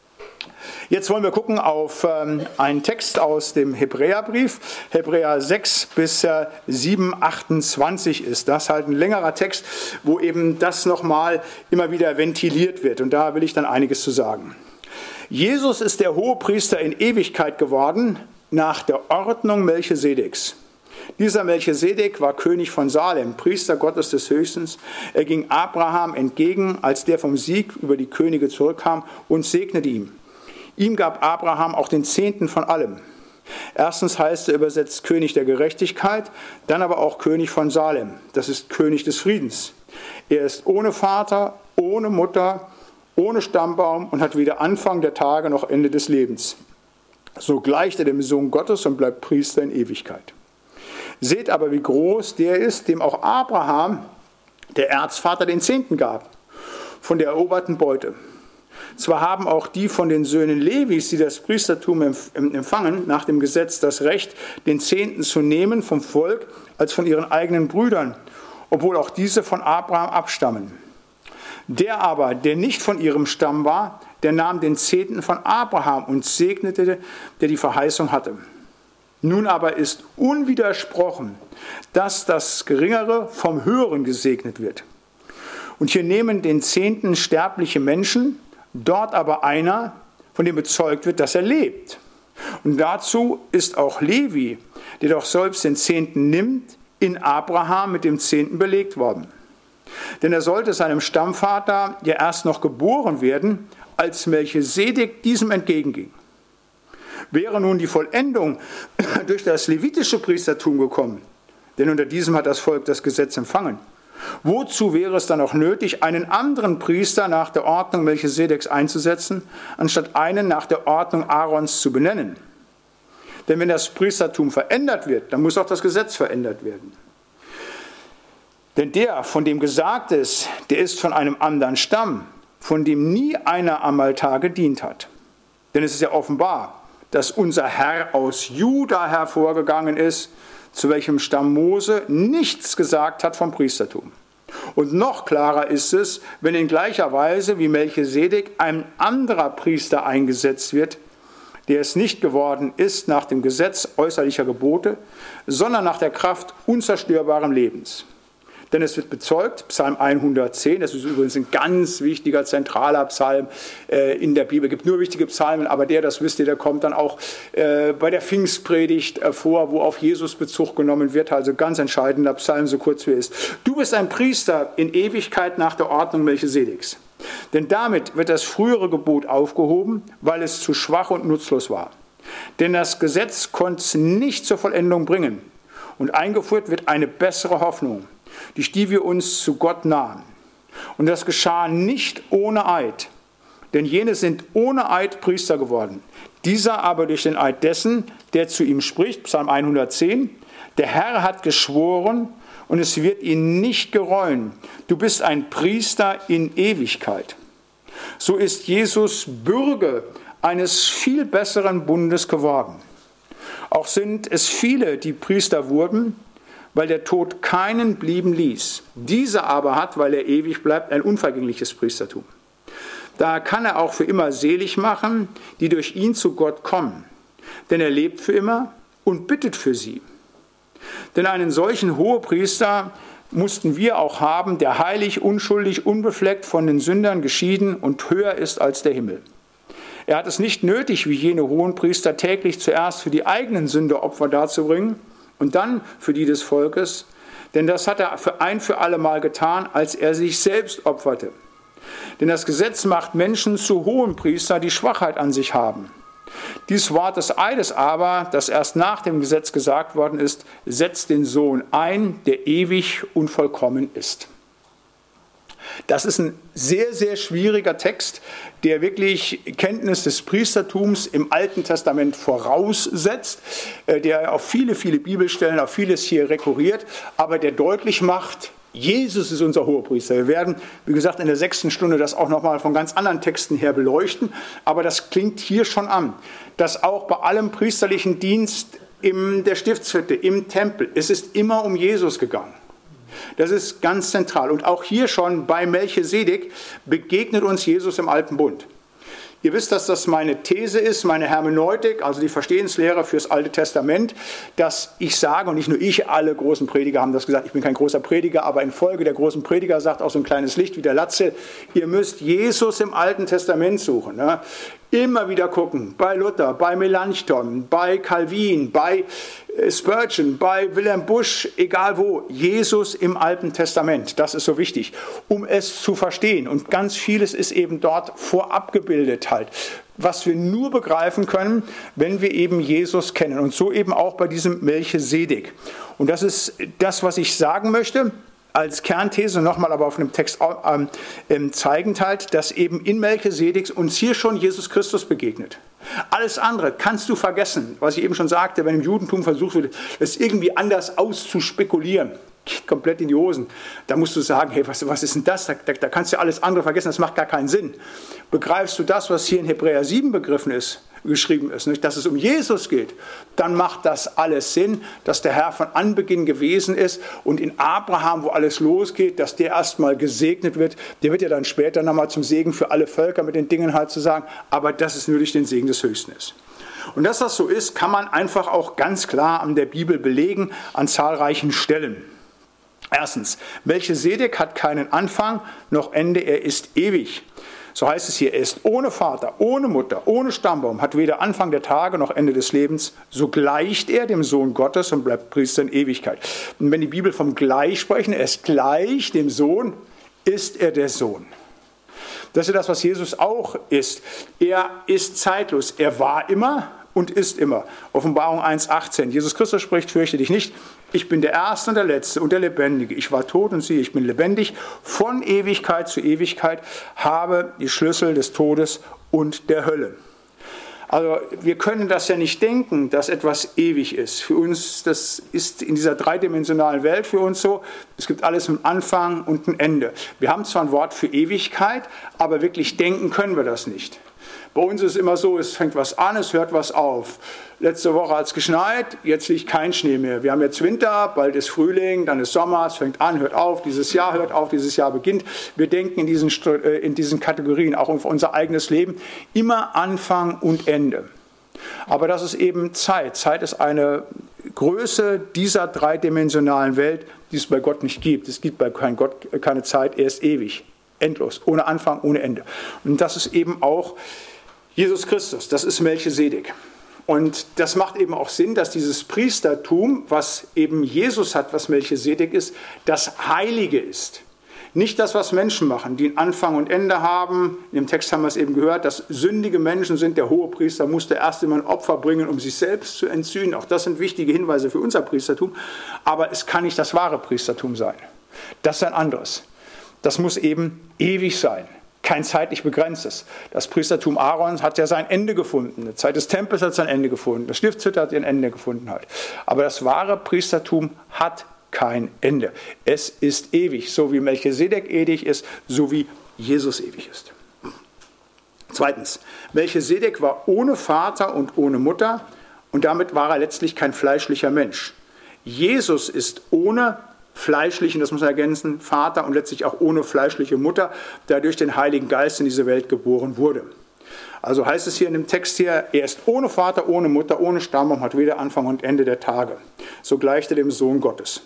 Jetzt wollen wir gucken auf ähm, einen Text aus dem Hebräerbrief. Hebräer sechs bis äh, sieben, achtundzwanzig ist das halt ein längerer Text, wo eben das nochmal immer wieder ventiliert wird. Und da will ich dann einiges zu sagen. Jesus ist der Hohepriester in Ewigkeit geworden, nach der Ordnung Melchisedeks. Dieser Melchisedek war König von Salem, Priester Gottes des Höchstens. Er ging Abraham entgegen, als der vom Sieg über die Könige zurückkam, und segnete ihm. Ihm gab Abraham auch den Zehnten von allem. Erstens heißt er übersetzt König der Gerechtigkeit, dann aber auch König von Salem. Das ist König des Friedens. Er ist ohne Vater, ohne Mutter, ohne Stammbaum und hat weder Anfang der Tage noch Ende des Lebens. So gleicht er dem Sohn Gottes und bleibt Priester in Ewigkeit. Seht aber, wie groß der ist, dem auch Abraham, der Erzvater, den Zehnten gab, von der eroberten Beute. Zwar haben auch die von den Söhnen Levis, die das Priestertum empfangen, nach dem Gesetz das Recht, den Zehnten zu nehmen vom Volk, als von ihren eigenen Brüdern, obwohl auch diese von Abraham abstammen. Der aber, der nicht von ihrem Stamm war, der nahm den Zehnten von Abraham und segnete, der die Verheißung hatte. Nun aber ist unwidersprochen, dass das Geringere vom Höheren gesegnet wird. Und hier nehmen den Zehnten sterbliche Menschen, dort aber einer, von dem bezeugt wird, dass er lebt. Und dazu ist auch Levi, der doch selbst den Zehnten nimmt, in Abraham mit dem Zehnten belegt worden. Denn er sollte seinem Stammvater ja erst noch geboren werden, als Melchisedek diesem entgegenging. Wäre nun die Vollendung durch das levitische Priestertum gekommen, denn unter diesem hat das Volk das Gesetz empfangen, wozu wäre es dann auch nötig, einen anderen Priester nach der Ordnung Melchisedeks einzusetzen, anstatt einen nach der Ordnung Aarons zu benennen? Denn wenn das Priestertum verändert wird, dann muss auch das Gesetz verändert werden. Denn der, von dem gesagt ist, der ist von einem anderen Stamm, von dem nie einer am Altar gedient hat. Denn es ist ja offenbar, dass unser Herr aus Juda hervorgegangen ist, zu welchem Stamm Mose nichts gesagt hat vom Priestertum. Und noch klarer ist es, wenn in gleicher Weise wie Melchisedek ein anderer Priester eingesetzt wird, der es nicht geworden ist nach dem Gesetz äußerlicher Gebote, sondern nach der Kraft unzerstörbaren Lebens. Denn es wird bezeugt, Psalm hundertzehn, das ist übrigens ein ganz wichtiger, zentraler Psalm äh, in der Bibel. Es gibt nur wichtige Psalmen, aber der, das wisst ihr, der kommt dann auch äh, bei der Pfingstpredigt äh, vor, wo auf Jesus Bezug genommen wird. Also ganz entscheidender Psalm, so kurz wie er ist. Du bist ein Priester in Ewigkeit nach der Ordnung Melchisedeks. Denn damit wird das frühere Gebot aufgehoben, weil es zu schwach und nutzlos war. Denn das Gesetz konnte es nicht zur Vollendung bringen. Und eingeführt wird eine bessere Hoffnung, durch die wir uns zu Gott nahen. Und das geschah nicht ohne Eid. Denn jene sind ohne Eid Priester geworden. Dieser aber durch den Eid dessen, der zu ihm spricht, Psalm hundertzehn, der Herr hat geschworen und es wird ihn nicht gereuen. Du bist ein Priester in Ewigkeit. So ist Jesus Bürger eines viel besseren Bundes geworden. Auch sind es viele, die Priester wurden, weil der Tod keinen blieben ließ. Dieser aber hat, weil er ewig bleibt, ein unvergängliches Priestertum. Da kann er auch für immer selig machen, die durch ihn zu Gott kommen. Denn er lebt für immer und bittet für sie. Denn einen solchen Hohepriester mussten wir auch haben, der heilig, unschuldig, unbefleckt von den Sündern geschieden und höher ist als der Himmel. Er hat es nicht nötig, wie jene Hohenpriester, täglich zuerst für die eigenen Sünde Opfer darzubringen und dann für die des Volkes, denn das hat er für ein für alle Mal getan, als er sich selbst opferte. Denn das Gesetz macht Menschen zu Hohenpriester, die Schwachheit an sich haben. Dies Wort des Eides aber, das erst nach dem Gesetz gesagt worden ist, setzt den Sohn ein, der ewig und vollkommen ist. Das ist ein sehr, sehr schwieriger Text, der wirklich Kenntnis des Priestertums im Alten Testament voraussetzt, der auf viele, viele Bibelstellen, auf vieles hier rekurriert, aber der deutlich macht, Jesus ist unser Hohepriester. Wir werden, wie gesagt, in der sechsten Stunde das auch nochmal von ganz anderen Texten her beleuchten, aber das klingt hier schon an, dass auch bei allem priesterlichen Dienst in der Stiftshütte, im Tempel, es ist immer um Jesus gegangen. Das ist ganz zentral. Und auch hier schon bei Melchisedek begegnet uns Jesus im Alten Bund. Ihr wisst, dass das meine These ist, meine Hermeneutik, also die Verstehenslehre fürs Alte Testament, dass ich sage, und nicht nur ich, alle großen Prediger haben das gesagt, ich bin kein großer Prediger, aber infolge der großen Prediger sagt auch so ein kleines Licht wie der Latzel, ihr müsst Jesus im Alten Testament suchen. Ne? Immer wieder gucken, bei Luther, bei Melanchthon, bei Calvin, bei Spurgeon, bei Wilhelm Busch, egal wo, Jesus im Alten Testament, das ist so wichtig, um es zu verstehen. Und ganz vieles ist eben dort vorab gebildet halt, was wir nur begreifen können, wenn wir eben Jesus kennen. Und so eben auch bei diesem Melchisedek. Und das ist das, was ich sagen möchte. Als Kernthese nochmal aber auf einem Text ähm, zeigend halt, dass eben in Melchisedek uns hier schon Jesus Christus begegnet. Alles andere kannst du vergessen, was ich eben schon sagte, wenn im Judentum versucht wird, das irgendwie anders auszuspekulieren. Geht komplett in die Hosen. Da musst du sagen, hey, was, was ist denn das? Da, da, da kannst du alles andere vergessen, das macht gar keinen Sinn. Begreifst du das, was hier in Hebräer sieben begriffen ist, geschrieben ist, nicht? Dass es um Jesus geht, dann macht das alles Sinn, dass der Herr von Anbeginn gewesen ist und in Abraham, wo alles losgeht, dass der erstmal gesegnet wird. Der wird ja dann später nochmal zum Segen für alle Völker mit den Dingen halt zu sagen, aber dass es nur durch den Segen des Höchsten ist. Und dass das so ist, kann man einfach auch ganz klar an der Bibel belegen, an zahlreichen Stellen. Erstens, Melchisedek hat keinen Anfang noch Ende, er ist ewig. So heißt es hier, er ist ohne Vater, ohne Mutter, ohne Stammbaum, hat weder Anfang der Tage noch Ende des Lebens. So gleicht er dem Sohn Gottes und bleibt Priester in Ewigkeit. Und wenn die Bibel vom Gleich sprechen, er ist gleich dem Sohn, ist er der Sohn. Das ist das, was Jesus auch ist. Er ist zeitlos. Er war immer und ist immer. Offenbarung eins achtzehn. Jesus Christus spricht, fürchte dich nicht. Ich bin der Erste und der Letzte und der Lebendige. Ich war tot und siehe, ich bin lebendig. Von Ewigkeit zu Ewigkeit habe die Schlüssel des Todes und der Hölle. Also wir können das ja nicht denken, dass etwas ewig ist. Für uns, das ist in dieser dreidimensionalen Welt für uns so, es gibt alles einen Anfang und ein Ende. Wir haben zwar ein Wort für Ewigkeit, aber wirklich denken können wir das nicht. Bei uns ist es immer so, es fängt was an, es hört was auf. Letzte Woche hat es geschneit, jetzt liegt kein Schnee mehr. Wir haben jetzt Winter, bald ist Frühling, dann ist Sommer, es fängt an, hört auf, dieses Jahr hört auf, dieses Jahr beginnt. Wir denken in diesen, in diesen Kategorien, auch auf unser eigenes Leben, immer Anfang und Ende. Aber das ist eben Zeit. Zeit ist eine Größe dieser dreidimensionalen Welt, die es bei Gott nicht gibt. Es gibt bei keinem Gott keine Zeit, er ist ewig, endlos, ohne Anfang, ohne Ende. Und das ist eben auch Jesus Christus, das ist Melchisedek. Und das macht eben auch Sinn, dass dieses Priestertum, was eben Jesus hat, was Melchisedek ist, das Heilige ist. Nicht das, was Menschen machen, die einen Anfang und Ende haben. In dem Text haben wir es eben gehört, dass sündige Menschen sind. Der Hohepriester musste erst immer ein Opfer bringen, um sich selbst zu entsühnen. Auch das sind wichtige Hinweise für unser Priestertum. Aber es kann nicht das wahre Priestertum sein. Das ist ein anderes. Das muss eben ewig sein. kein zeitlich begrenztes. Das Priestertum Aarons hat ja sein Ende gefunden. Die Zeit des Tempels hat sein Ende gefunden. Das Stiftshütte hat sein Ende gefunden. Halt. Aber das wahre Priestertum hat kein Ende. Es ist ewig, so wie Melchisedek ewig ist, so wie Jesus ewig ist. Zweitens, Melchisedek war ohne Vater und ohne Mutter und damit war er letztlich kein fleischlicher Mensch. Jesus ist ohne fleischlichen, das muss man ergänzen, Vater und letztlich auch ohne fleischliche Mutter, der durch den Heiligen Geist in diese Welt geboren wurde. Also heißt es hier in dem Text hier, er ist ohne Vater, ohne Mutter, ohne Stammbaum, hat weder Anfang und Ende der Tage. So gleicht er dem Sohn Gottes.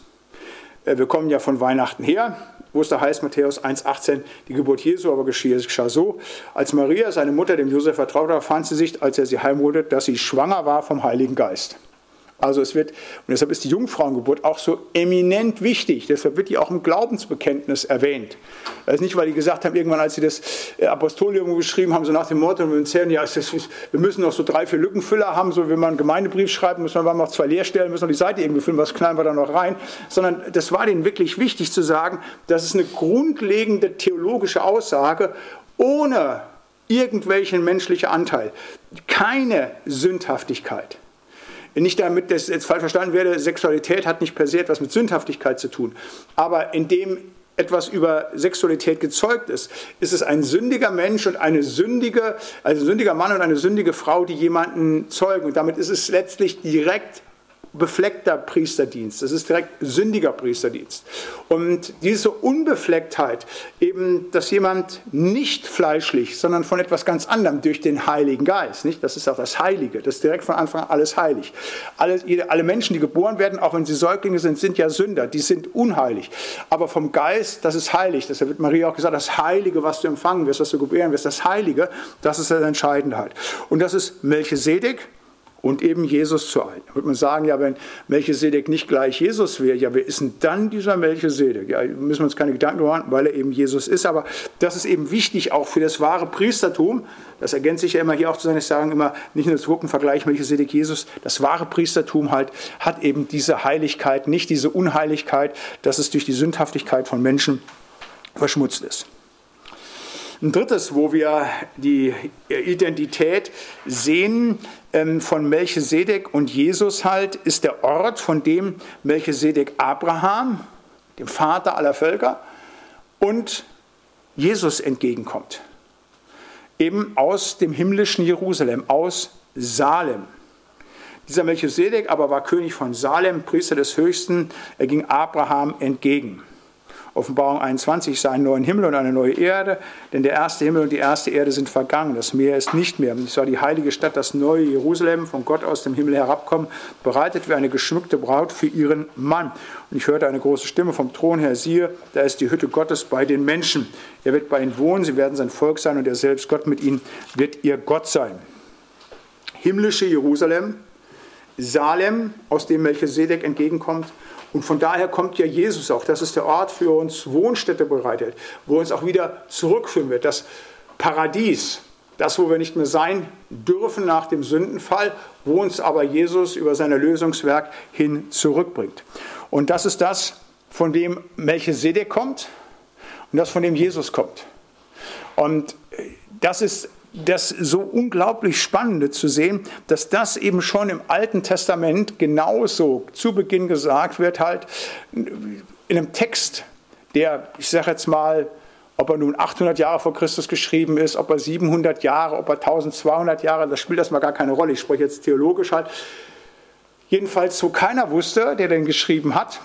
Wir kommen ja von Weihnachten her, wo es da heißt, Matthäus eins achtzehn, die Geburt Jesu aber geschah so, als Maria, seine Mutter, dem Josef vertraut war, fand sie sich, als er sie heimholte, dass sie schwanger war vom Heiligen Geist. Also es wird, und deshalb ist die Jungfrauengeburt auch so eminent wichtig, deshalb wird die auch im Glaubensbekenntnis erwähnt. Das ist nicht, weil die gesagt haben, irgendwann, als sie das Apostolium geschrieben haben, so nach dem Motto, wir, zählen, ja, wir müssen noch so drei, vier Lückenfüller haben, so wenn man einen Gemeindebrief schreibt, müssen wir noch zwei Leerstellen, müssen noch die Seite irgendwie füllen, was knallen wir da noch rein, sondern das war denen wirklich wichtig zu sagen, das ist eine grundlegende theologische Aussage, ohne irgendwelchen menschlichen Anteil, keine Sündhaftigkeit. Nicht damit das jetzt falsch verstanden werde, Sexualität hat nicht per se etwas mit Sündhaftigkeit zu tun. Aber indem etwas über Sexualität gezeugt ist, ist es ein sündiger Mensch und eine sündige, also ein sündiger Mann und eine sündige Frau, die jemanden zeugen. Und damit ist es letztlich direkt befleckter Priesterdienst. Das ist direkt sündiger Priesterdienst. Und diese Unbeflecktheit, eben, dass jemand nicht fleischlich, sondern von etwas ganz anderem durch den Heiligen Geist, nicht? Das ist auch das Heilige, das ist direkt von Anfang an alles heilig. Alle, alle Menschen, die geboren werden, auch wenn sie Säuglinge sind, sind ja Sünder, die sind unheilig. Aber vom Geist, das ist heilig. Deshalb wird Maria auch gesagt, das Heilige, was du empfangen wirst, was du gebären wirst, das Heilige, das ist das Entscheidende halt. Und das ist Melchisedek und eben Jesus zu ein. Da würde man sagen, ja, wenn Melchisedek nicht gleich Jesus wäre, ja, wer ist denn dann dieser Melchisedek? Ja, müssen wir uns keine Gedanken machen, weil er eben Jesus ist, aber das ist eben wichtig auch für das wahre Priestertum. Das ergänzt sich ja immer hier auch zu sein, ich sage immer, nicht nur das Gruppenvergleich Melchisedek, Jesus, das wahre Priestertum halt hat eben diese Heiligkeit, nicht diese Unheiligkeit, dass es durch die Sündhaftigkeit von Menschen verschmutzt ist. Ein drittes, wo wir die Identität sehen von Melchisedek und Jesus halt, ist der Ort, von dem Melchisedek Abraham, dem Vater aller Völker, und Jesus entgegenkommt. Eben aus dem himmlischen Jerusalem, aus Salem. Dieser Melchisedek aber war König von Salem, Priester des Höchsten, er ging Abraham entgegen. Offenbarung einundzwanzig, ich sah einen neuen Himmel und eine neue Erde, denn der erste Himmel und die erste Erde sind vergangen, das Meer ist nicht mehr. Ich sah die heilige Stadt, das neue Jerusalem, von Gott aus dem Himmel herabkommen, bereitet wie eine geschmückte Braut für ihren Mann. Und ich hörte eine große Stimme vom Thron her, siehe, da ist die Hütte Gottes bei den Menschen. Er wird bei ihnen wohnen, sie werden sein Volk sein und er selbst Gott mit ihnen wird ihr Gott sein. Himmlische Jerusalem, Salem, aus dem Melchisedek entgegenkommt. Und von daher kommt ja Jesus auch. Das ist der Ort für uns Wohnstätte bereitet, wo uns auch wieder zurückführen wird. Das Paradies, das, wo wir nicht mehr sein dürfen nach dem Sündenfall, wo uns aber Jesus über sein Erlösungswerk hin zurückbringt. Und das ist das, von dem Melchisedek kommt und das, von dem Jesus kommt. Und das ist das so unglaublich Spannende zu sehen, dass das eben schon im Alten Testament genauso zu Beginn gesagt wird, halt in einem Text, der, ich sage jetzt mal, ob er nun achthundert Jahre vor Christus geschrieben ist, ob er siebenhundert Jahre, ob er eintausendzweihundert Jahre, das spielt das mal gar keine Rolle, ich spreche jetzt theologisch halt. Jedenfalls, wo keiner wusste, der den geschrieben hat,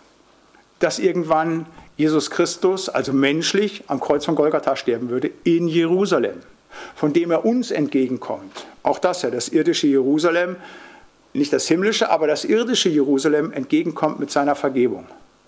dass irgendwann Jesus Christus, also menschlich, am Kreuz von Golgatha sterben würde, in Jerusalem, von dem er uns entgegenkommt. Auch das ja, das irdische Jerusalem, nicht das himmlische, aber das irdische Jerusalem entgegenkommt mit seiner Vergebung.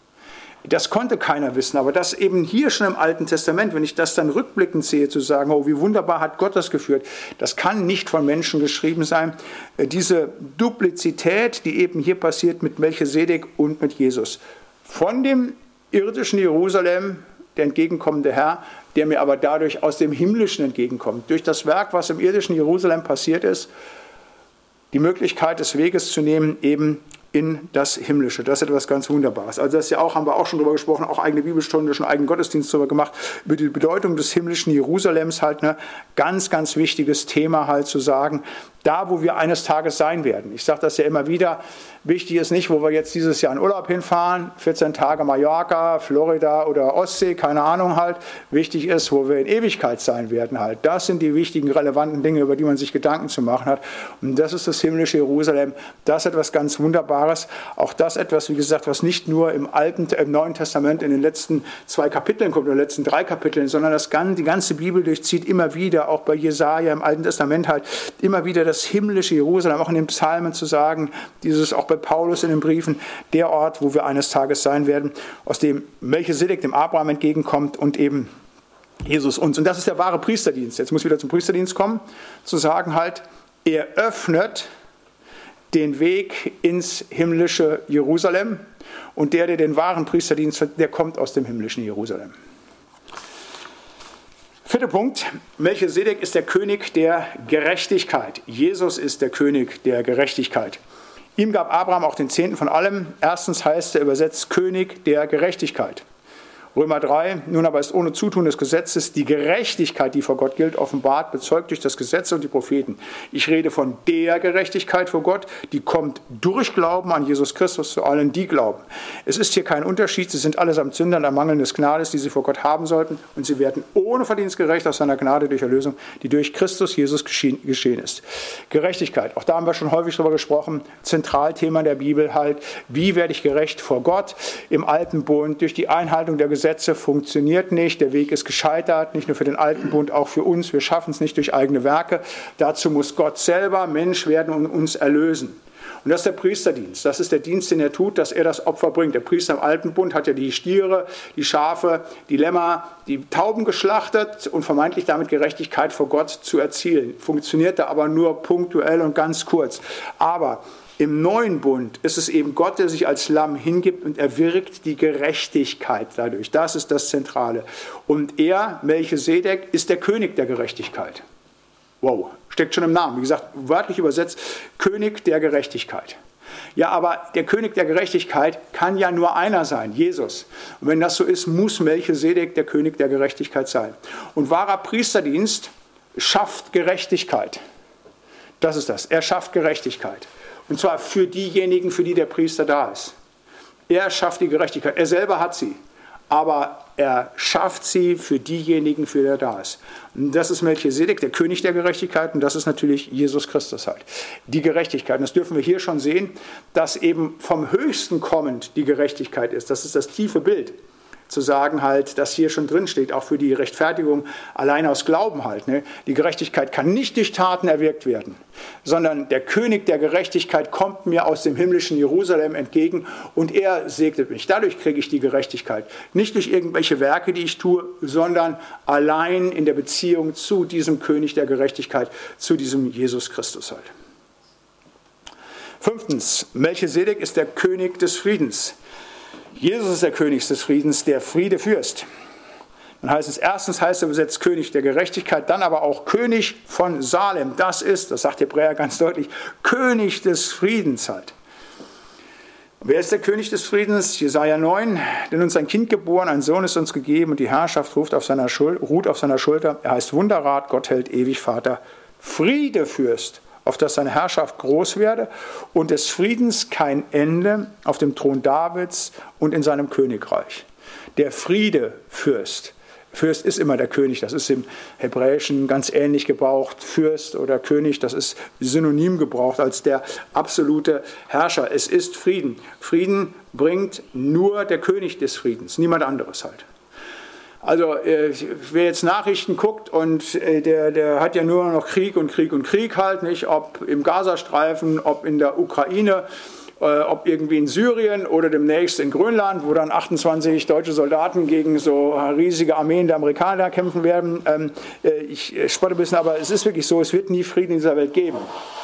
Das konnte keiner wissen, aber das eben hier schon im Alten Testament, wenn ich das dann rückblickend sehe, zu sagen, oh, wie wunderbar hat Gott das geführt, das kann nicht von Menschen geschrieben sein. Diese Duplizität, die eben hier passiert mit Melchisedek und mit Jesus. Von dem irdischen Jerusalem, der entgegenkommende Herr, der mir aber dadurch aus dem Himmlischen entgegenkommt. Durch das Werk, was im irdischen Jerusalem passiert ist, die Möglichkeit des Weges zu nehmen, eben in das Himmlische. Das ist etwas ganz Wunderbares. Also das ist ja auch, haben wir auch schon drüber gesprochen, auch eigene Bibelstunde, schon eigenen Gottesdienst darüber gemacht, über die Bedeutung des himmlischen Jerusalems halt, ne, ganz, ganz wichtiges Thema halt zu sagen, da, wo wir eines Tages sein werden. Ich sage das ja immer wieder, wichtig ist nicht, wo wir jetzt dieses Jahr in Urlaub hinfahren, vierzehn Tage Mallorca, Florida oder Ostsee, keine Ahnung halt. Wichtig ist, wo wir in Ewigkeit sein werden halt. Das sind die wichtigen, relevanten Dinge, über die man sich Gedanken zu machen hat. Und das ist das himmlische Jerusalem. Das ist etwas ganz Wunderbares. Auch das etwas, wie gesagt, was nicht nur im Alten, im Neuen Testament in den letzten zwei Kapiteln kommt, oder letzten drei Kapiteln, sondern das, die ganze Bibel durchzieht immer wieder, auch bei Jesaja im Alten Testament halt, immer wieder das himmlische Jerusalem, auch in den Psalmen zu sagen, dieses auch bei Paulus in den Briefen, der Ort, wo wir eines Tages sein werden, aus dem Melchisedek dem Abraham entgegenkommt und eben Jesus uns. Und das ist der wahre Priesterdienst. Jetzt muss ich wieder zum Priesterdienst kommen, zu sagen halt, er öffnet den Weg ins himmlische Jerusalem und der, der den wahren Priesterdienst hat, der kommt aus dem himmlischen Jerusalem. Vierter Punkt, Melchisedek ist der König der Gerechtigkeit. Jesus ist der König der Gerechtigkeit. Ihm gab Abraham auch den Zehnten von allem. Erstens heißt er übersetzt König der Gerechtigkeit. Römer drei, nun aber ist ohne Zutun des Gesetzes die Gerechtigkeit, die vor Gott gilt, offenbart, bezeugt durch das Gesetz und die Propheten. Ich rede von der Gerechtigkeit vor Gott, die kommt durch Glauben an Jesus Christus zu allen, die glauben. Es ist hier kein Unterschied, sie sind allesamt Sünder an mangelndes Gnades, die sie vor Gott haben sollten, und sie werden ohne Verdienst gerecht aus seiner Gnade durch Erlösung, die durch Christus Jesus geschehen, geschehen ist. Gerechtigkeit, auch da haben wir schon häufig drüber gesprochen, Zentralthema der Bibel halt, wie werde ich gerecht vor Gott im Alten Bund durch die Einhaltung der Gesetze. Gesetze funktioniert nicht, der Weg ist gescheitert, nicht nur für den Alten Bund, auch für uns. Wir schaffen es nicht durch eigene Werke. Dazu muss Gott selber Mensch werden und uns erlösen. Und das ist der Priesterdienst. Das ist der Dienst, den er tut, dass er das Opfer bringt. Der Priester im Alten Bund hat ja die Stiere, die Schafe, die Lämmer, die Tauben geschlachtet und vermeintlich damit Gerechtigkeit vor Gott zu erzielen. Funktionierte aber nur punktuell und ganz kurz. Aber im neuen Bund ist es eben Gott, der sich als Lamm hingibt und erwirkt die Gerechtigkeit dadurch. Das ist das Zentrale. Und er, Melchisedek, ist der König der Gerechtigkeit. Wow, steckt schon im Namen. Wie gesagt, wörtlich übersetzt, König der Gerechtigkeit. Ja, aber der König der Gerechtigkeit kann ja nur einer sein, Jesus. Und wenn das so ist, muss Melchisedek der König der Gerechtigkeit sein. Und wahrer Priesterdienst schafft Gerechtigkeit. Das ist das. Er schafft Gerechtigkeit. Und zwar für diejenigen, für die der Priester da ist. Er schafft die Gerechtigkeit. Er selber hat sie. Aber er schafft sie für diejenigen, für die er da ist. Und das ist Melchisedek, der König der Gerechtigkeit. Und das ist natürlich Jesus Christus halt. Die Gerechtigkeit. Und das dürfen wir hier schon sehen, dass eben vom Höchsten kommend die Gerechtigkeit ist. Das ist das tiefe Bild. Zu sagen halt, dass hier schon drin steht, auch für die Rechtfertigung allein aus Glauben halt. Ne? Die Gerechtigkeit kann nicht durch Taten erwirkt werden, sondern der König der Gerechtigkeit kommt mir aus dem himmlischen Jerusalem entgegen und er segnet mich. Dadurch kriege ich die Gerechtigkeit. Nicht durch irgendwelche Werke, die ich tue, sondern allein in der Beziehung zu diesem König der Gerechtigkeit, zu diesem Jesus Christus halt. Fünftens, Melchisedek ist der König des Friedens. Jesus ist der König des Friedens, der Friedefürst. Dann heißt es, erstens heißt er übersetzt König der Gerechtigkeit, dann aber auch König von Salem. Das ist, das sagt Hebräer ganz deutlich, König des Friedens halt. Wer ist der König des Friedens? Jesaja neun, denn uns ein Kind geboren, ein Sohn ist uns gegeben und die Herrschaft ruft auf seiner Schul- ruht auf seiner Schulter. Er heißt Wunderrat, Gott hält ewig Vater, Friedefürst, auf dass seine Herrschaft groß werde und des Friedens kein Ende auf dem Thron Davids und in seinem Königreich. Der Friedefürst. Fürst ist immer der König, das ist im Hebräischen ganz ähnlich gebraucht. Fürst oder König, das ist synonym gebraucht als der absolute Herrscher. Es ist Frieden. Frieden bringt nur der König des Friedens, niemand anderes halt. Also wer jetzt Nachrichten guckt und der, der hat ja nur noch Krieg und Krieg und Krieg halt, nicht? Ob im Gazastreifen, ob in der Ukraine, ob irgendwie in Syrien oder demnächst in Grönland, wo dann achtundzwanzig deutsche Soldaten gegen so riesige Armeen der Amerikaner kämpfen werden. Ich spotte ein bisschen, aber es ist wirklich so, es wird nie Frieden in dieser Welt geben.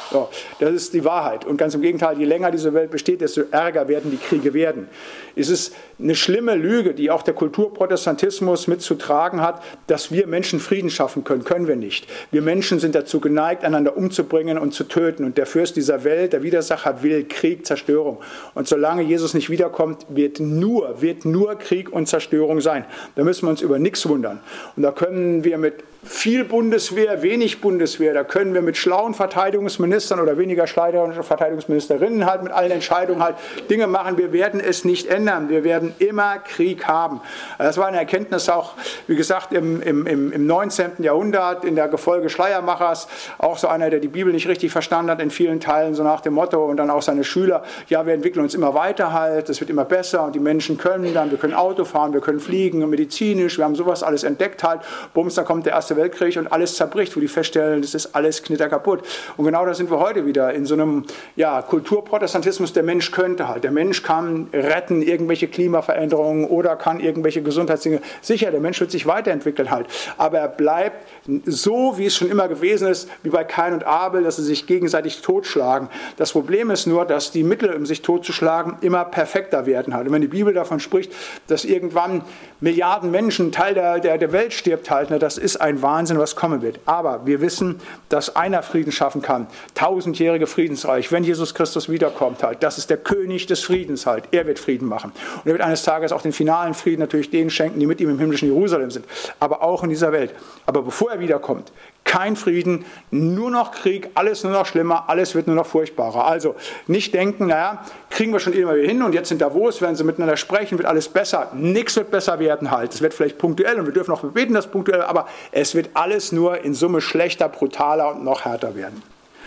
So, das ist die Wahrheit. Und ganz im Gegenteil, je länger diese Welt besteht, desto ärger werden die Kriege werden. Es ist eine schlimme Lüge, die auch der Kulturprotestantismus mitzutragen hat, dass wir Menschen Frieden schaffen können. Können wir nicht. Wir Menschen sind dazu geneigt, einander umzubringen und zu töten. Und der Fürst dieser Welt, der Widersacher, will Krieg, Zerstörung. Und solange Jesus nicht wiederkommt, wird nur, wird nur Krieg und Zerstörung sein. Da müssen wir uns über nichts wundern. Und da können wir mit viel Bundeswehr, wenig Bundeswehr, da können wir mit schlauen Verteidigungsministern oder weniger schlauen Verteidigungsministerinnen halt mit allen Entscheidungen halt Dinge machen. Wir werden es nicht ändern. Wir werden immer Krieg haben. Das war eine Erkenntnis auch, wie gesagt, im, im, im neunzehnten Jahrhundert in der Gefolge Schleiermachers, auch so einer, der die Bibel nicht richtig verstanden hat in vielen Teilen, so nach dem Motto, und dann auch seine Schüler, ja, wir entwickeln uns immer weiter halt, es wird immer besser und die Menschen können dann, wir können Auto fahren, wir können fliegen, medizinisch, wir haben sowas alles entdeckt halt, bums, dann kommt der erste Weltkrieg und alles zerbricht, wo die feststellen, das ist alles knitterkaputt. Und genau da sind wir heute wieder, in so einem ja, Kulturprotestantismus, der Mensch könnte halt. Der Mensch kann retten irgendwelche Klimaveränderungen oder kann irgendwelche Gesundheitsdinge. Sicher, der Mensch wird sich weiterentwickeln halt. Aber er bleibt so, wie es schon immer gewesen ist, wie bei Kain und Abel, dass sie sich gegenseitig totschlagen. Das Problem ist nur, dass die Mittel, um sich totzuschlagen, immer perfekter werden halt. Und wenn die Bibel davon spricht, dass irgendwann Milliarden Menschen, ein Teil der, der, der Welt stirbt halt, ne, das ist ein Wahnsinn, was kommen wird. Aber wir wissen, dass einer Frieden schaffen kann. Tausendjährige Friedensreich, wenn Jesus Christus wiederkommt halt. Das ist der König des Friedens halt. Er wird Frieden machen. Und er wird eines Tages auch den finalen Frieden natürlich denen schenken, die mit ihm im himmlischen Jerusalem sind. Aber auch in dieser Welt. Aber bevor er wiederkommt, kein Frieden, nur noch Krieg, alles nur noch schlimmer, alles wird nur noch furchtbarer. Also nicht denken, naja, kriegen wir schon immer wieder hin und jetzt in Davos, werden sie miteinander sprechen, wird alles besser. Nichts wird besser werden halt. Es wird vielleicht punktuell und wir dürfen auch beten, das punktuell, aber es wird alles nur in Summe schlechter, brutaler und noch härter werden.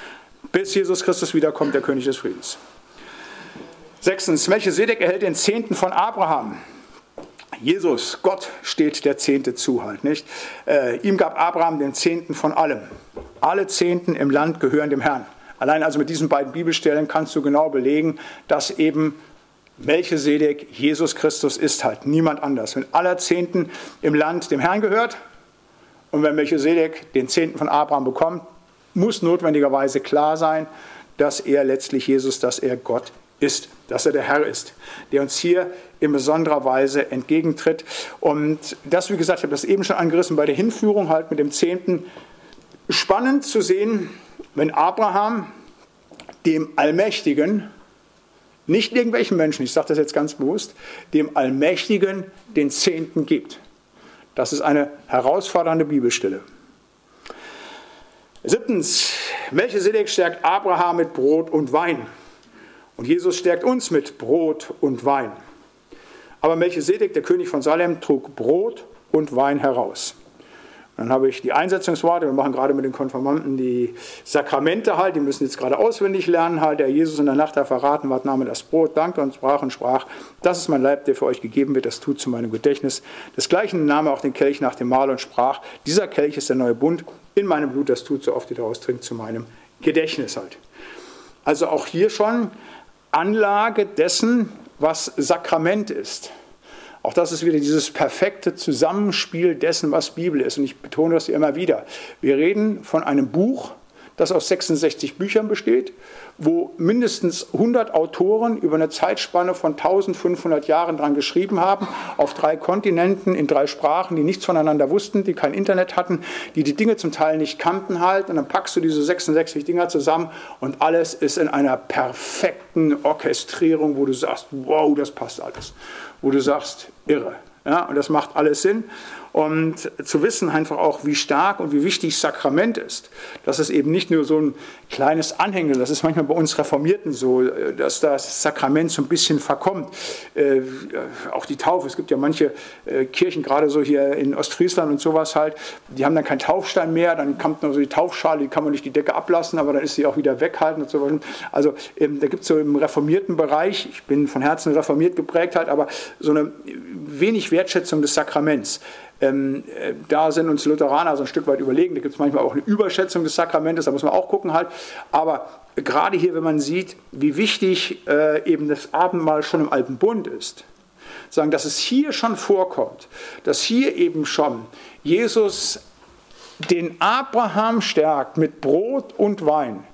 Bis Jesus Christus wiederkommt, der König des Friedens. Sechstens, Melchisedek erhält den Zehnten von Abraham. Jesus, Gott steht der Zehnte zu halt, nicht? Äh, ihm gab Abraham den Zehnten von allem. Alle Zehnten im Land gehören dem Herrn. Allein also mit diesen beiden Bibelstellen kannst du genau belegen, dass eben Melchisedek Jesus Christus ist halt, niemand anders. Wenn aller Zehnten im Land dem Herrn gehört und wenn Melchisedek den Zehnten von Abraham bekommt, muss notwendigerweise klar sein, dass er letztlich Jesus, dass er Gott ist, dass er der Herr ist, der uns hier in besonderer Weise entgegentritt. Und das, wie gesagt, ich habe das eben schon angerissen bei der Hinführung halt mit dem Zehnten. Spannend zu sehen, wenn Abraham dem Allmächtigen, nicht irgendwelchen Menschen, ich sage das jetzt ganz bewusst, dem Allmächtigen den Zehnten gibt. Das ist eine herausfordernde Bibelstelle. Siebtens, Melchisedek stärkt Abraham mit Brot und Wein. Und Jesus stärkt uns mit Brot und Wein. Aber Melchisedek, der König von Salem, trug Brot und Wein heraus. Dann habe ich die Einsetzungsworte, wir machen gerade mit den Konfirmanden die Sakramente halt, die müssen jetzt gerade auswendig lernen halt. Der Jesus in der Nacht hat verraten, ward, nahm das Brot, dankte und sprach und sprach, das ist mein Leib, der für euch gegeben wird, das tut zu meinem Gedächtnis. Desgleichen nahm er auch den Kelch nach dem Mahl und sprach, dieser Kelch ist der neue Bund, in meinem Blut, das tut so oft ihr daraus trinkt, zu meinem Gedächtnis halt. Also auch hier schon Anlage dessen, was Sakrament ist. Auch das ist wieder dieses perfekte Zusammenspiel dessen, was Bibel ist. Und ich betone das hier immer wieder. Wir reden von einem Buch, das aus sechsundsechzig Büchern besteht, wo mindestens hundert Autoren über eine Zeitspanne von eintausendfünfhundert Jahren dran geschrieben haben, auf drei Kontinenten, in drei Sprachen, die nichts voneinander wussten, die kein Internet hatten, die die Dinge zum Teil nicht kannten halt. Und dann packst du diese sechsundsechzig Dinger zusammen und alles ist in einer perfekten Orchestrierung, wo du sagst, wow, das passt alles. Wo du sagst, irre. Ja, und das macht alles Sinn. Und zu wissen einfach auch, wie stark und wie wichtig Sakrament ist. Dass es eben nicht nur so ein kleines Anhängsel, das ist manchmal bei uns Reformierten so, dass das Sakrament so ein bisschen verkommt. Äh, auch die Taufe, es gibt ja manche äh, Kirchen, gerade so hier in Ostfriesland und sowas halt, die haben dann keinen Taufstein mehr, dann kommt noch so die Taufschale, die kann man nicht die Decke ablassen, aber dann ist sie auch wieder weghalten und so weiter. Also ähm, da gibt es so im reformierten Bereich, ich bin von Herzen reformiert geprägt halt, aber so eine wenig Wertschätzung des Sakraments. Ähm, äh, da sind uns Lutheraner so ein Stück weit überlegen. Da gibt es manchmal auch eine Überschätzung des Sakramentes, da muss man auch gucken halt. Aber gerade hier, wenn man sieht, wie wichtig äh, eben das Abendmahl schon im Alten Bund ist, sagen, dass es hier schon vorkommt, dass hier eben schon Jesus den Abraham stärkt mit Brot und Wein,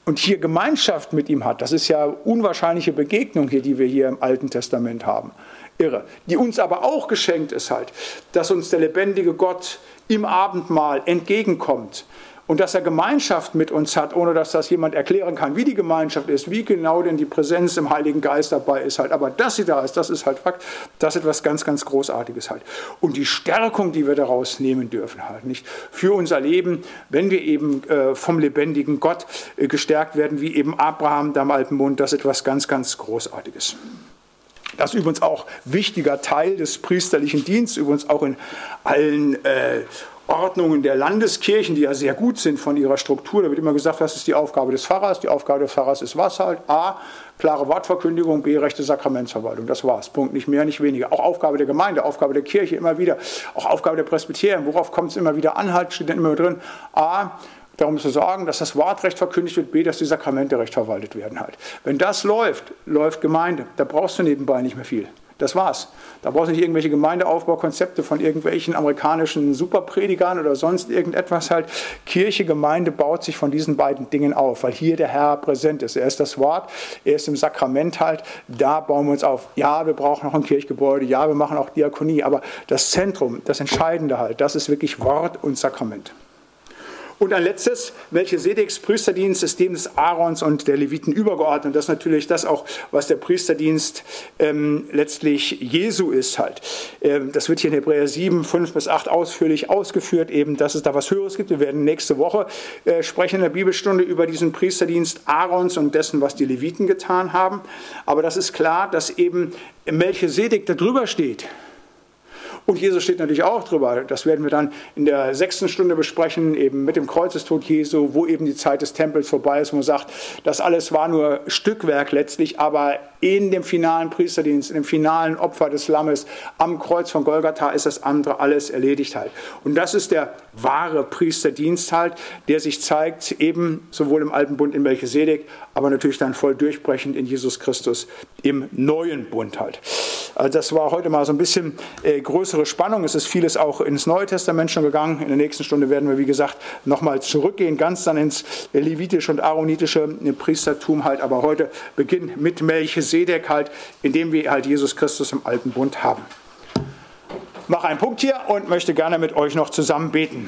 und hier Gemeinschaft mit ihm hat. Das ist ja unwahrscheinliche Begegnung hier, die wir hier im Alten Testament haben. Irre. Die uns aber auch geschenkt ist halt, dass uns der lebendige Gott im Abendmahl entgegenkommt und dass er Gemeinschaft mit uns hat, ohne dass das jemand erklären kann, wie die Gemeinschaft ist, wie genau denn die Präsenz im Heiligen Geist dabei ist halt. Aber dass sie da ist, das ist halt Fakt, das ist etwas ganz, ganz Großartiges halt. Und die Stärkung, die wir daraus nehmen dürfen halt, nicht? Für unser Leben, wenn wir eben äh, vom lebendigen Gott äh, gestärkt werden, wie eben Abraham da im Alten Bund, das ist etwas ganz, ganz Großartiges. Das ist übrigens auch wichtiger Teil des priesterlichen Dienstes, übrigens auch in allen äh, Ordnungen der Landeskirchen, die ja sehr gut sind von ihrer Struktur. Da wird immer gesagt, was ist die Aufgabe des Pfarrers? Die Aufgabe des Pfarrers ist was halt? A, klare Wortverkündigung, B, rechte Sakramentsverwaltung. Das war's. Punkt. Nicht mehr, nicht weniger. Auch Aufgabe der Gemeinde, Aufgabe der Kirche immer wieder. Auch Aufgabe der Presbyterien. Worauf kommt es immer wieder an? Halt steht dann immer drin. A, darum zu sorgen, dass das Wort recht verkündigt wird, B, dass die Sakramente recht verwaltet werden halt. Wenn das läuft, läuft Gemeinde. Da brauchst du nebenbei nicht mehr viel. Das war's. Da brauchst du nicht irgendwelche Gemeindeaufbaukonzepte von irgendwelchen amerikanischen Superpredigern oder sonst irgendetwas halt. Kirche, Gemeinde baut sich von diesen beiden Dingen auf, weil hier der Herr präsent ist. Er ist das Wort, er ist im Sakrament halt. Da bauen wir uns auf. Ja, wir brauchen noch ein Kirchgebäude, ja, wir machen auch Diakonie, aber das Zentrum, das Entscheidende halt, das ist wirklich Wort und Sakrament. Und ein letztes, Melchisedeks Priesterdienst ist dem des Aarons und der Leviten übergeordnet. Das ist natürlich das auch, was der Priesterdienst ähm, letztlich Jesu ist halt. Ähm, das wird hier in Hebräer sieben, fünf bis acht ausführlich ausgeführt, eben, dass es da was Höheres gibt. Wir werden nächste Woche äh, sprechen in der Bibelstunde über diesen Priesterdienst Aarons und dessen, was die Leviten getan haben. Aber das ist klar, dass eben Melchisedek da drüber steht. Und Jesus steht natürlich auch drüber. Das werden wir dann in der sechsten Stunde besprechen, eben mit dem Kreuzestod Jesu, wo eben die Zeit des Tempels vorbei ist, wo man sagt, das alles war nur Stückwerk letztlich, aber in dem finalen Priesterdienst, in dem finalen Opfer des Lammes am Kreuz von Golgatha ist das andere alles erledigt halt. Und das ist der wahre Priesterdienst halt, der sich zeigt eben sowohl im Alten Bund in Melchisedek, aber natürlich dann voll durchbrechend in Jesus Christus im neuen Bund halt. Also das war heute mal so ein bisschen äh, größere Spannung. Es ist vieles auch ins Neue Testament schon gegangen. In der nächsten Stunde werden wir, wie gesagt, nochmal zurückgehen, ganz dann ins levitische und aaronitische Priestertum halt. Aber heute beginnen mit Melchisedek halt, indem wir halt Jesus Christus im Alten Bund haben. Ich mache einen Punkt hier und möchte gerne mit euch noch zusammen beten.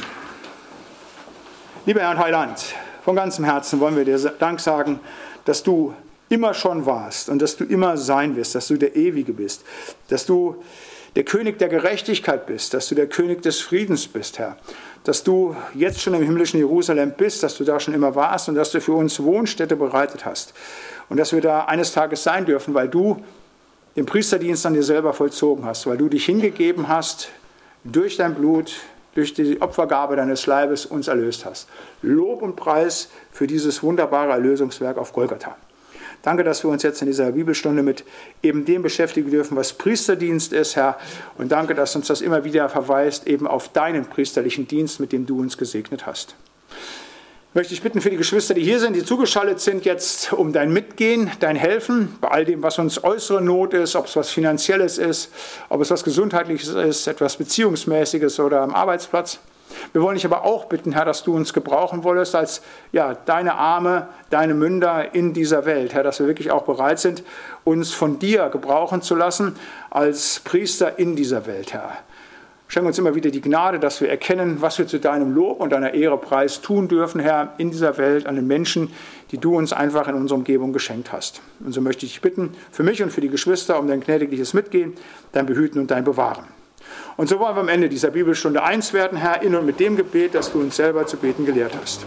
Lieber Herr und Heiland, von ganzem Herzen wollen wir dir Dank sagen, dass du immer schon warst und dass du immer sein wirst, dass du der Ewige bist, dass du der König der Gerechtigkeit bist, dass du der König des Friedens bist, Herr, dass du jetzt schon im himmlischen Jerusalem bist, dass du da schon immer warst und dass du für uns Wohnstätte bereitet hast und dass wir da eines Tages sein dürfen, weil du den Priesterdienst an dir selber vollzogen hast, weil du dich hingegeben hast durch dein Blut, durch die Opfergabe deines Leibes uns erlöst hast. Lob und Preis für dieses wunderbare Erlösungswerk auf Golgatha. Danke, dass wir uns jetzt in dieser Bibelstunde mit eben dem beschäftigen dürfen, was Priesterdienst ist, Herr. Und danke, dass uns das immer wieder verweist, eben auf deinen priesterlichen Dienst, mit dem du uns gesegnet hast. Ich möchte dich bitten für die Geschwister, die hier sind, die zugeschaltet sind, jetzt um dein Mitgehen, dein Helfen, bei all dem, was uns äußere Not ist, ob es was Finanzielles ist, ob es was Gesundheitliches ist, etwas Beziehungsmäßiges oder am Arbeitsplatz. Wir wollen dich aber auch bitten, Herr, dass du uns gebrauchen wolltest als ja, deine Arme, deine Münder in dieser Welt. Herr, dass wir wirklich auch bereit sind, uns von dir gebrauchen zu lassen als Priester in dieser Welt, Herr. Schenke uns immer wieder die Gnade, dass wir erkennen, was wir zu deinem Lob und deiner Ehre preis tun dürfen, Herr, in dieser Welt, an den Menschen, die du uns einfach in unserer Umgebung geschenkt hast. Und so möchte ich dich bitten, für mich und für die Geschwister, um dein gnädiges Mitgehen, dein Behüten und dein Bewahren. Und so wollen wir am Ende dieser Bibelstunde eins werden, Herr, in und mit dem Gebet, das du uns selber zu beten gelehrt hast.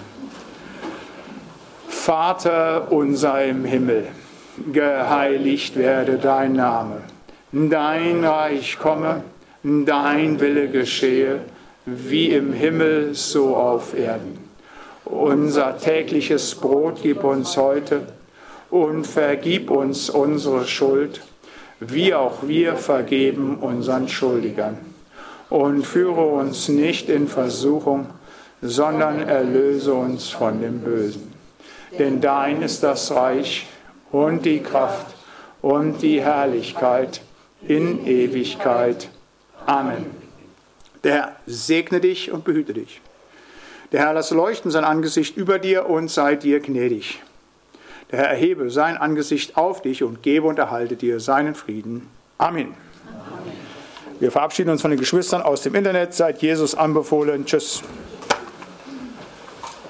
Vater unser im Himmel, geheiligt werde dein Name, dein Reich komme, dein Wille geschehe, wie im Himmel, so auf Erden. Unser tägliches Brot gib uns heute und vergib uns unsere Schuld, wie auch wir vergeben unseren Schuldigern. Und führe uns nicht in Versuchung, sondern erlöse uns von dem Bösen. Denn dein ist das Reich und die Kraft und die Herrlichkeit in Ewigkeit. Amen. Der Herr segne dich und behüte dich. Der Herr lasse leuchten sein Angesicht über dir und sei dir gnädig. Der Herr erhebe sein Angesicht auf dich und gebe und erhalte dir seinen Frieden. Amen. Wir verabschieden uns von den Geschwistern aus dem Internet. Seid Jesus anbefohlen. Tschüss.